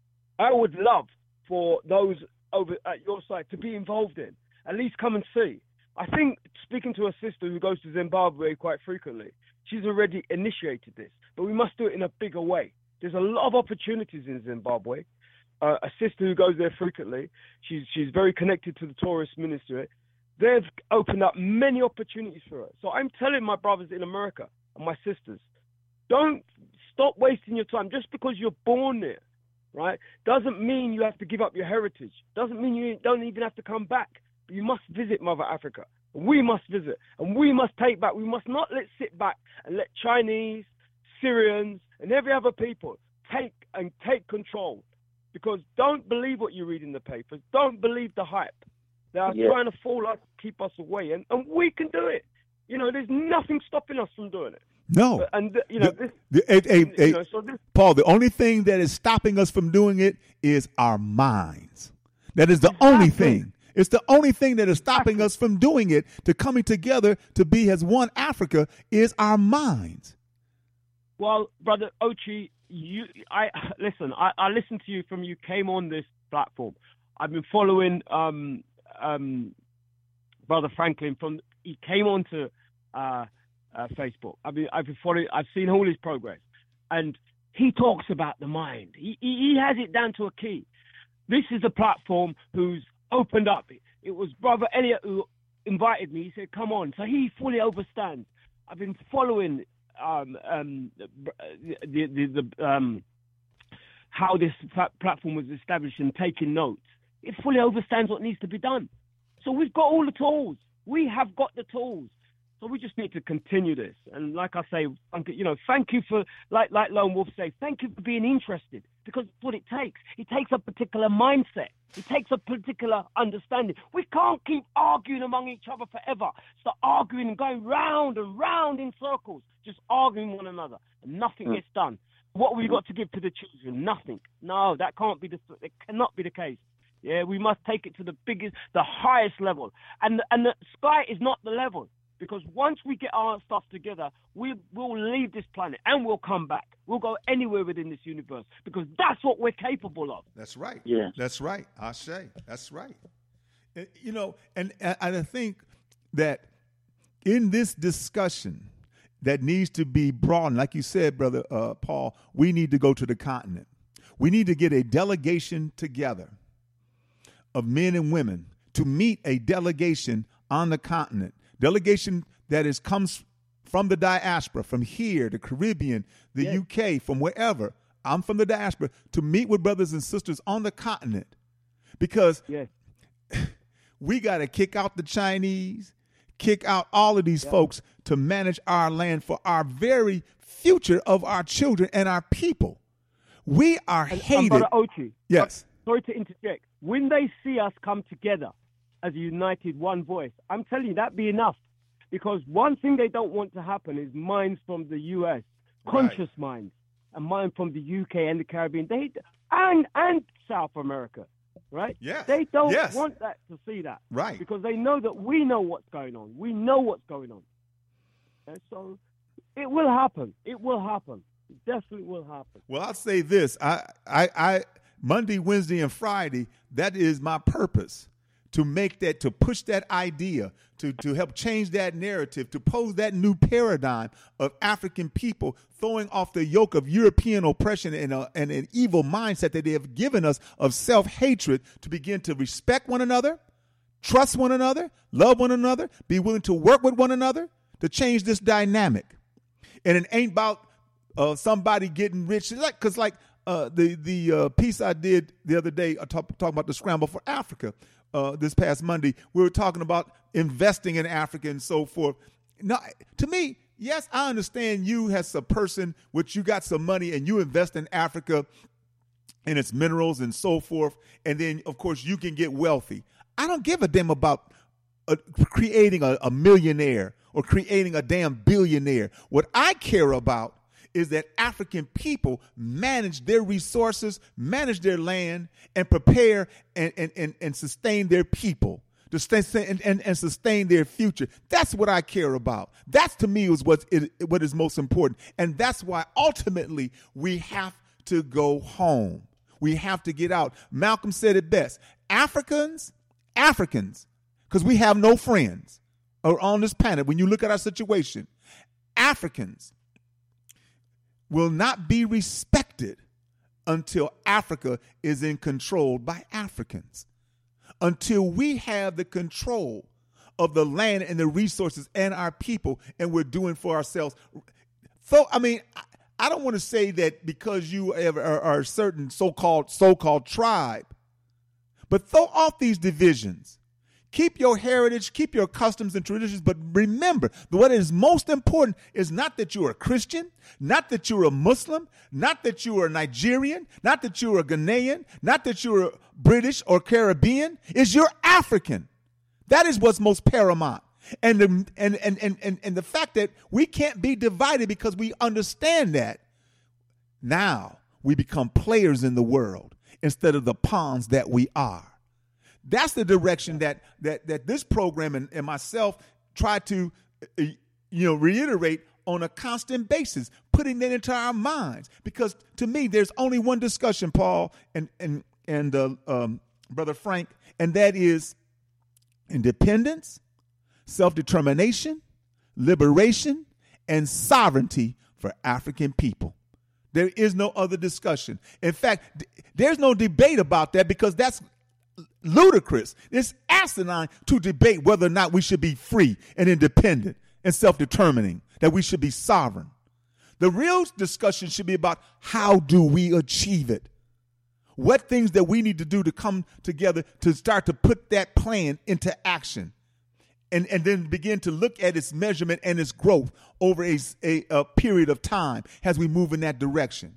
I would love for those over at your side to be involved in. At least come and see. I think, speaking to a sister who goes to Zimbabwe quite frequently, she's already initiated this, but we must do it in a bigger way. There's a lot of opportunities in Zimbabwe. Uh, a sister who goes there frequently, she's she's very connected to the tourist ministry. They've opened up many opportunities for her. So I'm telling my brothers in America and my sisters, don't stop wasting your time. Just because you're born there, right, doesn't mean you have to give up your heritage. Doesn't mean you don't even have to come back. But you must visit Mother Africa. We must visit. And we must take back. We must not let sit back and let Chinese, Syrians, and every other people take and take control. Because don't believe what you read in the papers. Don't believe the hype. They are Yeah. trying to fool us, keep us away. And, and we can do it. You know, there's nothing stopping us from doing it. No. But, and, you know, The- this, the- hey, hey, hey, you know, so this, Paul, the only thing that is stopping us from doing it is our minds. That is the only thing. It's the only thing that is stopping us from doing it, to coming together to be as one Africa, is our minds. well, Brother Ochi, you, I listen. I, I listened to you from you came on this platform. I've been following um, um, Brother Franklin from. He came on to uh, uh, Facebook. I've been, I've been following. I've seen all his progress, and he talks about the mind. He, he he has it down to a key. This is a platform who's opened up. It was Brother Elliot who invited me. He said, "Come on." So he fully understands. I've been following um, um, the the, the, the um, how this platform was established and taking notes. It fully understands what needs to be done. So we've got all the tools. We have got the tools. So we just need to continue this. And like I say, you know, thank you for, like like Lone Wolf say, thank you for being interested, because it's what it takes. It takes a particular mindset. It takes a particular understanding. We can't keep arguing among each other forever. Start arguing and going round and round in circles, just arguing one another, and nothing mm. gets done. What have we got to give to the children? Nothing. No, that can't be the. It cannot be the case. Yeah, we must take it to the biggest, the highest level, and and the sky is not the level. Because once we get our stuff together, we will leave this planet and we'll come back. We'll go anywhere within this universe, because that's what we're capable of. That's right. Yeah. That's right. Ashe. That's right. You know, and, and I think that in this discussion that needs to be broadened, like you said, Brother uh, Paul, we need to go to the continent. We need to get a delegation together of men and women to meet a delegation on the continent. Delegation that is comes from the diaspora, from here, the Caribbean, the yes. U K, from wherever. I'm from the diaspora, to meet with brothers and sisters on the continent, because yes. we got to kick out the Chinese, kick out all of these yeah. folks to manage our land for our very future of our children and our people. We are and, hated. And Brother Ochi, yes. Sorry to interject. When they see us come together as a united one voice, I'm telling you, that'd be enough. Because one thing they don't want to happen is minds from the U S, conscious right. minds, and minds from the U K and the Caribbean, they and and South America, right? Yes. They don't yes. want that to see that. Right. Because they know that we know what's going on. We know what's going on. And so it will happen. It will happen. It definitely will happen. Well, I'll say this. I, I, I Monday, Wednesday, and Friday, that is my purpose. to make that, to push that idea, to, to help change that narrative, to pose that new paradigm of African people throwing off the yoke of European oppression and, a, and an evil mindset that they have given us of self-hatred, to begin to respect one another, trust one another, love one another, be willing to work with one another to change this dynamic. And it ain't about uh, somebody getting rich. It's like, because like uh, the, the uh, piece I did the other day, I talk, talking about the scramble for Africa, Uh, this past Monday, we were talking about investing in Africa and so forth. Now, to me, yes, I understand you as a person, which you got some money and you invest in Africa and its minerals and so forth, and then, of course, you can get wealthy. I don't give a damn about uh, creating a, a millionaire or creating a damn billionaire. What I care about is that African people manage their resources, manage their land, and prepare and, and, and, and sustain their people, to stay, and, and, and sustain their future. That's what I care about. That's, to me, is what's, it, what is most important. And that's why, ultimately, we have to go home. We have to get out. Malcolm said it best. Africans, Africans, because we have no friends on this planet. When you look at our situation, Africans will not be respected until Africa is in control by Africans. Until we have the control of the land and the resources and our people, and we're doing for ourselves. So, I mean, I don't want to say that because you are, are a certain so-called so-called tribe, but throw off these divisions. Keep your heritage, keep your customs and traditions, but remember, what is most important is not that you're a Christian, not that you're a Muslim, not that you're a Nigerian, not that you're a Ghanaian, not that you're British or Caribbean, is you're African. That is what's most paramount. And the, and, and, and, and, and the fact that we can't be divided because we understand that, now we become players in the world instead of the pawns that we are. That's the direction that that that this program and, and myself try to, uh, you know, reiterate on a constant basis, putting that into our minds. Because to me, there's only one discussion, Paul and and and uh, um, Brother Frank, and that is independence, self-determination, liberation, and sovereignty for African people. There is no other discussion. In fact, th- there's no debate about that, because that's ludicrous. It's asinine to debate whether or not we should be free and independent and self-determining, that we should be sovereign. The real discussion should be about how do we achieve it? What things that we need to do to come together to start to put that plan into action, and, and then begin to look at its measurement and its growth over a, a, a period of time as we move in that direction.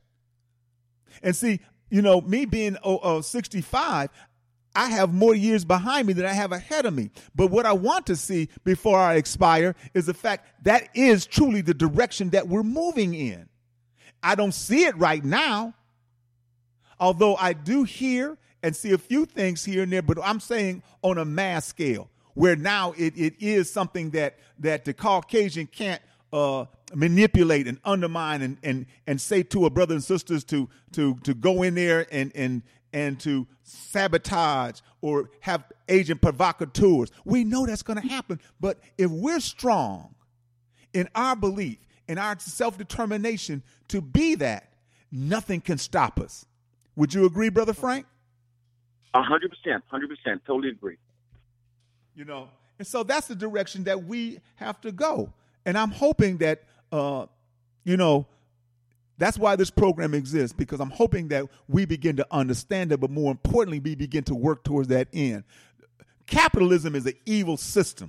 And see, you know, me being oh, oh, sixty-five, I have more years behind me than I have ahead of me. But what I want to see before I expire is the fact that is truly the direction that we're moving in. I don't see it right now, although I do hear and see a few things here and there, but I'm saying on a mass scale, where now it, it is something that, that the Caucasian can't uh, manipulate and undermine and, and, and say to a brother and sisters to, to, to go in there and, and, and to sabotage or have agent provocateurs. We know that's going to happen. But if we're strong in our belief, in our self-determination to be that, nothing can stop us. Would you agree, Brother Frank? A hundred percent, hundred percent, totally agree. You know, and so that's the direction that we have to go. And I'm hoping that, uh, you know, that's why this program exists, because I'm hoping that we begin to understand it, but more importantly, we begin to work towards that end. Capitalism is an evil system.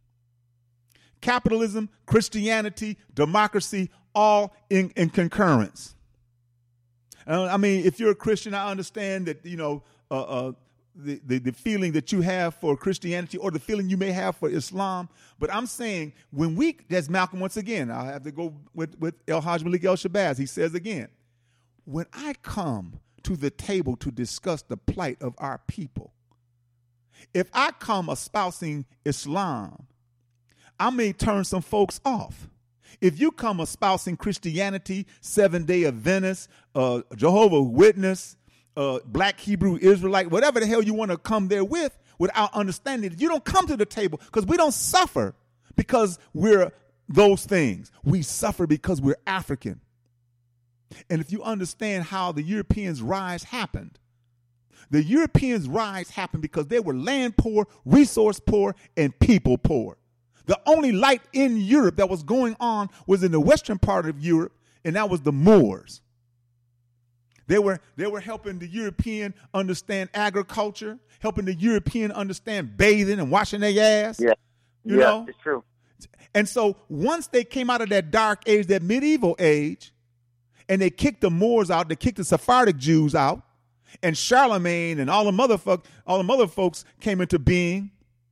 Capitalism, Christianity, democracy, all in, in concurrence. Uh, I mean, if you're a Christian, I understand that, you know, uh, uh, the, the, the feeling that you have for Christianity or the feeling you may have for Islam. But I'm saying when we, as Malcolm once again, I have to go with, with El Hajj Malik El-Shabazz. He says again, when I come to the table to discuss the plight of our people, if I come espousing Islam, I may turn some folks off. If you come espousing Christianity, Seventh-day Adventist, uh, Jehovah's Witness, uh, Black Hebrew Israelite, whatever the hell you want to come there with, without understanding that you don't come to the table because we don't suffer because we're those things. We suffer because we're African. And if you understand how the Europeans' rise happened, the Europeans' rise happened because they were land poor, resource poor, and people poor. The only light in Europe that was going on was in the western part of Europe, and that was the Moors. They were, they were helping the European understand agriculture, helping the European understand bathing and washing their ass. Yeah, you yeah, know? It's true. And so once they came out of that dark age, that medieval age, and they kicked the Moors out, they kicked the Sephardic Jews out, and Charlemagne and all the motherfuck, all the mother folks came into being.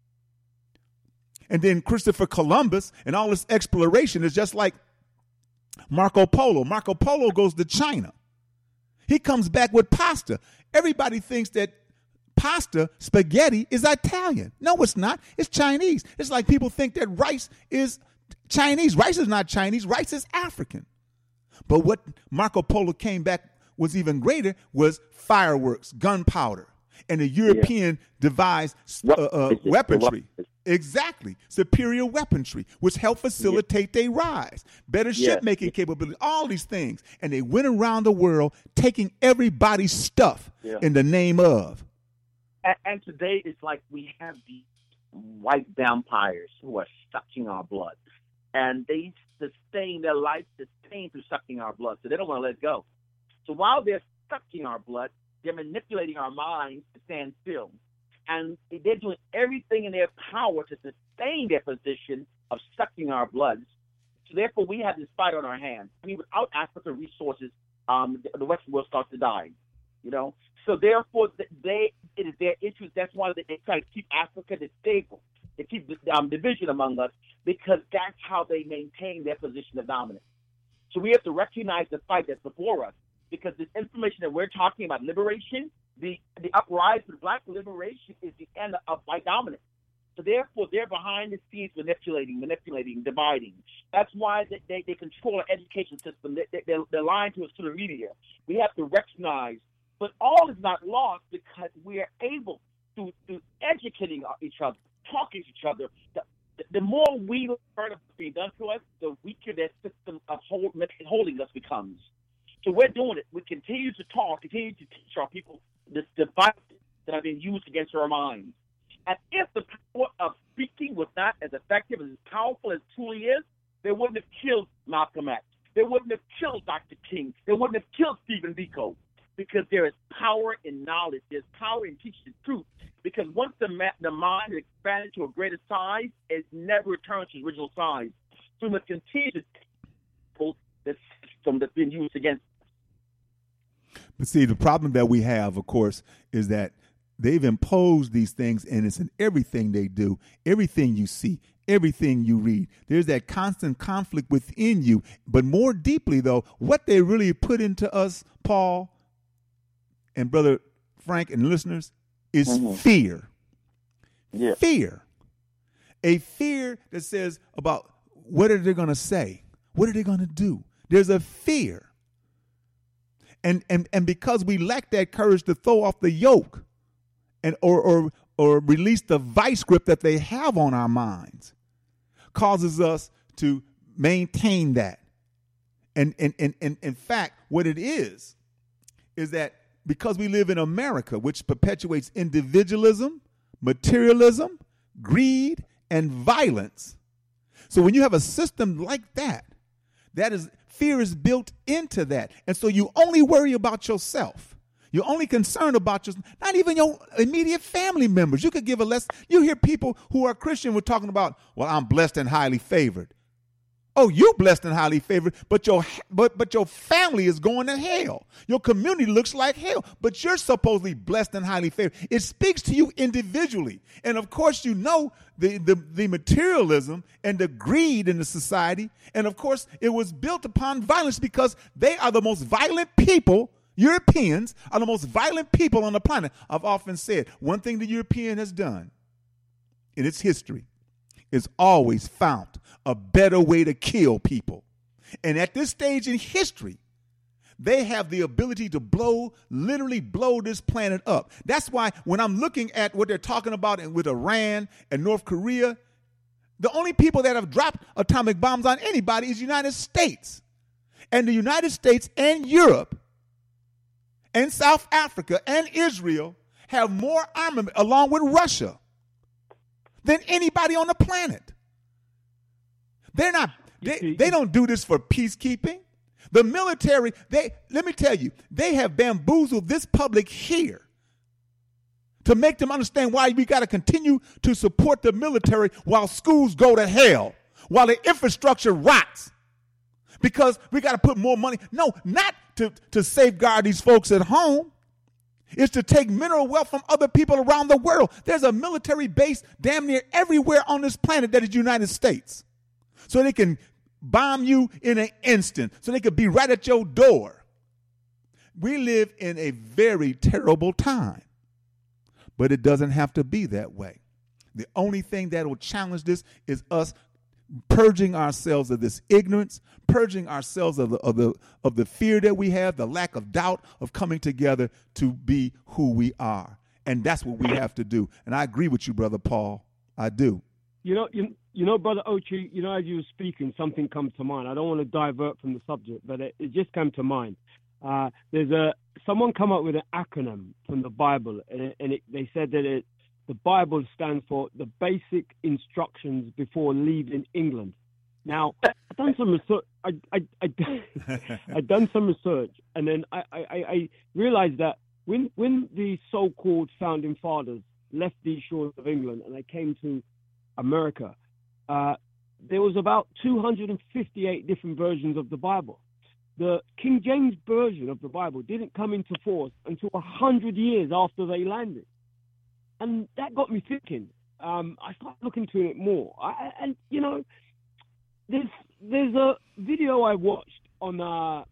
And then Christopher Columbus and all this exploration is just like Marco Polo. Marco Polo goes to China. He comes back with pasta. Everybody thinks that pasta, spaghetti, is Italian. No, it's not. It's Chinese. It's like people think that rice is Chinese. Rice is not Chinese. Rice is African. But what Marco Polo came back was even greater was fireworks, gunpowder, and the European yeah. devised uh, uh, weaponry. Exactly. Superior weaponry, which helped facilitate yeah. their rise. Better yeah. ship-making yeah. capability, all these things. And they went around the world taking everybody's stuff yeah. in the name of. And, and today it's like we have these white vampires who are sucking our blood. And they sustain their life, sustain through sucking our blood. So they don't want to let go. So while they're sucking our blood, they're manipulating our minds to stand still. And they're doing everything in their power to sustain their position of sucking our blood. So therefore, we have this fight on our hands. I mean, without African resources, um, the Western world starts to die. You know, so therefore, they it is their interest. That's why they, they try to keep Africa stable. They keep um, division among us because that's how they maintain their position of dominance. So we have to recognize the fight that's before us because this information that we're talking about, liberation, the the uprising of black liberation is the end of white dominance. So therefore, they're behind the scenes manipulating, manipulating, dividing. That's why they, they, they control our education system. They, they, they're, they're lying to us through the media. We have to recognize, but all is not lost because we are able to, to educating each other, talking to each other. The, the more we learn what's being done to us, the weaker that system of hold, holding us becomes. So we're doing it. We continue to talk, continue to teach our people this device that have been used against our minds. And if the power of speaking was not as effective, as powerful as it truly is, they wouldn't have killed Malcolm X. They wouldn't have killed Doctor King. They wouldn't have killed Stephen Biko. Because there is power in knowledge. There's power in teaching the truth. Because once the, ma- the mind is expanded to a greater size, it never returns to its original size. So we must continue to tackle the system that's been used against. But see, the problem that we have, of course, is that they've imposed these things, and it's in everything they do, everything you see, everything you read. There's that constant conflict within you. But more deeply, though, what they really put into us, Paul and Brother Frank and listeners, is mm-hmm. fear. Yeah. Fear. A fear that says about what are they going to say? What are they going to do? There's a fear. And, and and because we lack that courage to throw off the yoke and or or or release the vice grip that they have on our minds, causes us to maintain that. And and and, and in fact, what it is, is that because we live in America, which perpetuates individualism, materialism, greed, and violence. So when you have a system like that, that is fear is built into that. And so you only worry about yourself. You're only concerned about your, not even your immediate family members. You could give a less, you hear people who are Christian were talking about, well, I'm blessed and highly favored. Oh, you're blessed and highly favored, but your but but your family is going to hell. Your community looks like hell, but you're supposedly blessed and highly favored. It speaks to you individually. And of course, you know the, the, the materialism and the greed in the society. And of course, it was built upon violence because they are the most violent people. Europeans are the most violent people on the planet. I've often said one thing the European has done in its history is always found a better way to kill people. And at this stage in history, They have the ability to blow, literally blow this planet up. That's why when I'm looking at what they're talking about with Iran and North Korea, the only people that have dropped atomic bombs on anybody is the United States. And the United States and Europe and South Africa and Israel have more armament, along with Russia, than anybody on the planet. They're not, they, they don't do this for peacekeeping. The military, they let me tell you, they have bamboozled this public here to make them understand why we got to continue to support the military while schools go to hell, while the infrastructure rots, because we got to put more money. No, not to, to safeguard these folks at home. It's to take mineral wealth from other people around the world. There's a military base damn near everywhere on this planet that is United States. So they can bomb you in an instant, so they could be right at your door. We live in a very terrible time, but it doesn't have to be that way. The only thing that will challenge this is us purging ourselves of this ignorance, purging ourselves of the, of the of the fear that we have, the lack of doubt of coming together to be who we are. And that's what we have to do. And I agree with you, Brother Paul. I do. You know, you, you know, Brother Ochi, you know, as you were speaking, something comes to mind. I don't want to divert from the subject, but it, it just came to mind. Uh, there's a someone come up with an acronym from the Bible, and, it, and it, they said that it, the Bible stands for the basic instructions before leaving England. Now, I've done some research. I, I, I, I've done some research, and then I, I, I realized that when when the so-called founding fathers left these shores of England and they came to America, uh, there was about two hundred fifty-eight different versions of the Bible. The King James version of the Bible didn't come into force until one hundred years after they landed. And that got me thinking. Um, I started looking into it more. I, and, you know, there's there's a video I watched on uh,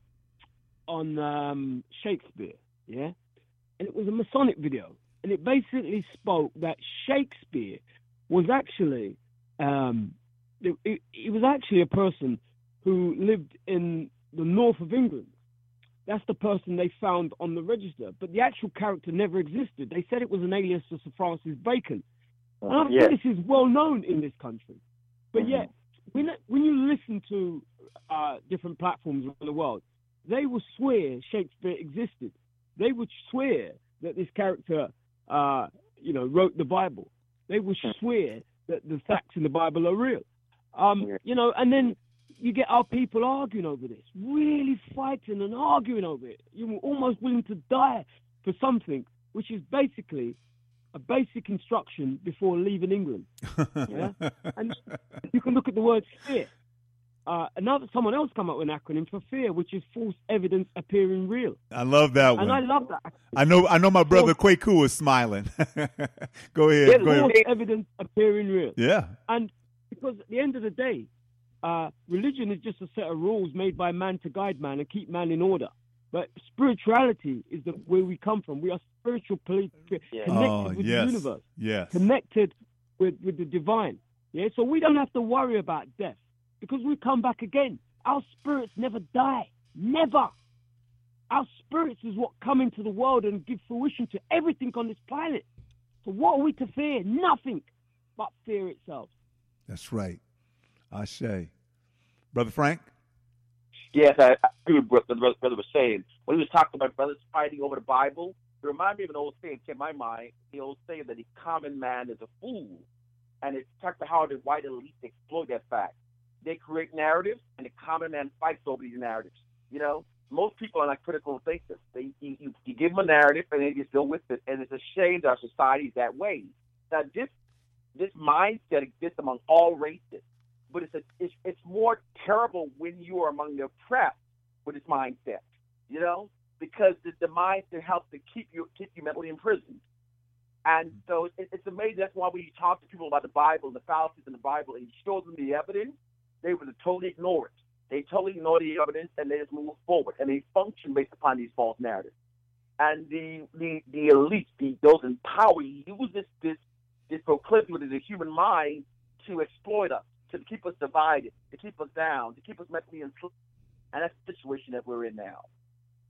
on um, Shakespeare, yeah? And it was a Masonic video. And it basically spoke that Shakespeare was actually, um, it, it, it was actually a person who lived in the north of England. That's the person they found on the register. But the actual character never existed. They said it was an alias for Sir Francis Bacon. And I yes. think this is well known in this country. But mm-hmm. yet, when, when you listen to uh, different platforms around the world, they will swear Shakespeare existed. They would swear that this character, uh, you know, wrote the Bible. They will swear that the facts in the Bible are real. Um, you know, and then you get our people arguing over this, really fighting and arguing over it. You're almost willing to die for something which is basically a basic instruction before leaving England. Yeah? And you can look at the word fear. Uh, another someone else come up with an acronym for fear, which is false evidence appearing real. I love that one. And I love that. I know. I know. My brother false, Kwaku is smiling. Go ahead. Yeah, go ahead. False evidence appearing real. Yeah. And because at the end of the day, uh, religion is just a set of rules made by man to guide man and keep man in order. But spirituality is the where we come from. We are spiritual, connected oh, with yes. the universe, yes. connected with, with the divine. Yeah, so we don't have to worry about death because we come back again. Our spirits never die, never. Our spirits is what come into the world and give fruition to everything on this planet. So what are we to fear? Nothing but fear itself. That's right. Ashe. Brother Frank? Yes, I, I agree with what the brother was saying. When he was talking about brothers fighting over the Bible, it reminded me of an old saying in my mind, the old saying that the common man is a fool. And it talks about how the white elite exploit that fact. They create narratives, and the common man fights over these narratives. You know, most people are not critical thinkers. They, you, you, you give them a narrative, and they just go with it. And it's a shame that our society is that way. Now, this this mindset exists among all races. But it's, a, it's it's more terrible when you are among the oppressed with this mindset, you know, because the, the mindset helps to keep you keep you mentally imprisoned. And so it, it's amazing. That's why when you talk to people about the Bible, the fallacies in the Bible, and you show them the evidence, they would totally ignore it. They totally ignore the evidence, and they just move forward, and they function based upon these false narratives. And the the the elite, the, those in power, use this this this proclivity within the human mind to exploit us, to keep us divided, to keep us down, to keep us mentally enslaved. And that's the situation that we're in now.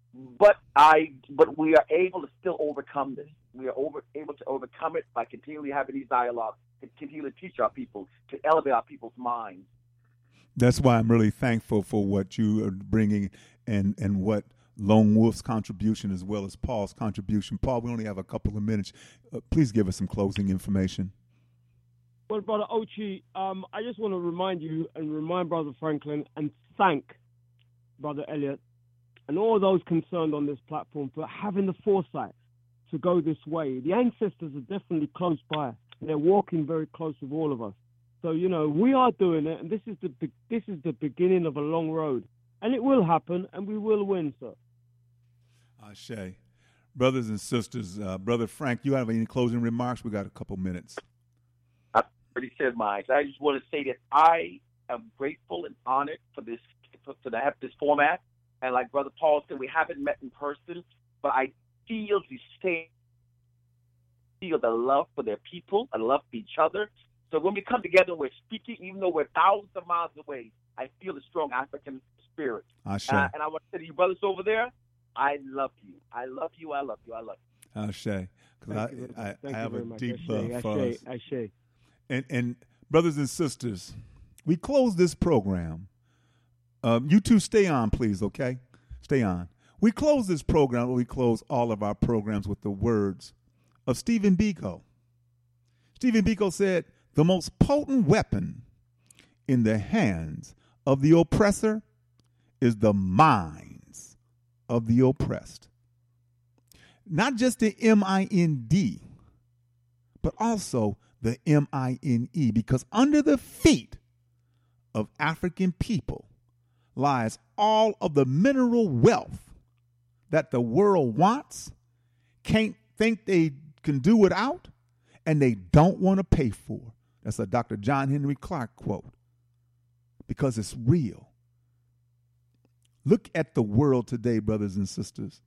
But I, but we are able to still overcome this. We are over, able to overcome it by continually having these dialogues, to continue to teach our people, to elevate our people's minds. That's why I'm really thankful for what you are bringing and, and what Lone Wolf's contribution as well as Paul's contribution. Paul, we only have a couple of minutes. Uh, please give us some closing information. Well, Brother Ochi, um, I just want to remind you and remind Brother Franklin and thank Brother Elliot and all those concerned on this platform for having the foresight to go this way. The ancestors are definitely close by. They're walking very close with all of us. So, you know, we are doing it, and this is the this is the beginning of a long road. And it will happen, and we will win, sir. Ashe. Brothers and sisters, uh, Brother Frank, you have any closing remarks? We got a couple minutes. I already said mine. I just want to say that I am grateful and honored for this, for, to have this format. And like Brother Paul said, we haven't met in person, but I feel the same, feel the love for their people, and love for each other. So when we come together, we're speaking, even though we're thousands of miles away, I feel the strong African spirit. Ashe. Uh, and I want to say to you brothers over there, I love you. I love you. I love you. I love you. Ashe. Because I, you, I, Thank I have a much. deep Ashe, love Ashe, for us. Ashe. And, and brothers and sisters, we close this program. Um, you two stay on, please, okay? Stay on. We close this program, we close all of our programs with the words of Stephen Biko. Stephen Biko said, the most potent weapon in the hands of the oppressor is the minds of the oppressed. Not just the M I N D, but also the M I N E, because under the feet of African people lies all of the mineral wealth that the world wants, can't think they can do without, and they don't want to pay for. That's a Doctor John Henry Clark quote, because it's real. Look at the world today, brothers and sisters.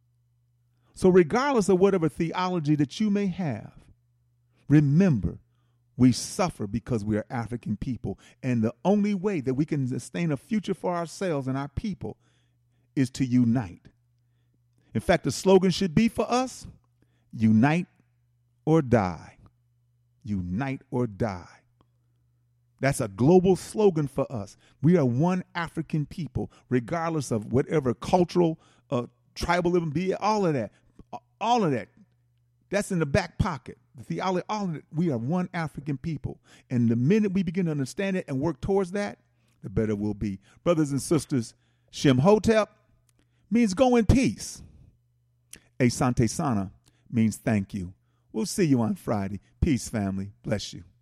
So regardless of whatever theology that you may have, remember, we suffer because we are African people. And the only way that we can sustain a future for ourselves and our people is to unite. In fact, the slogan should be for us, unite or die. Unite or die. That's a global slogan for us. We are one African people, regardless of whatever cultural, uh, tribalism be, all of that. All of that. That's in the back pocket. The theology, all of it. We are one African people. And the minute we begin to understand it and work towards that, the better we'll be. Brothers and sisters, Shem Hotep means go in peace. Asante Sana means thank you. We'll see you on Friday. Peace, family. Bless you.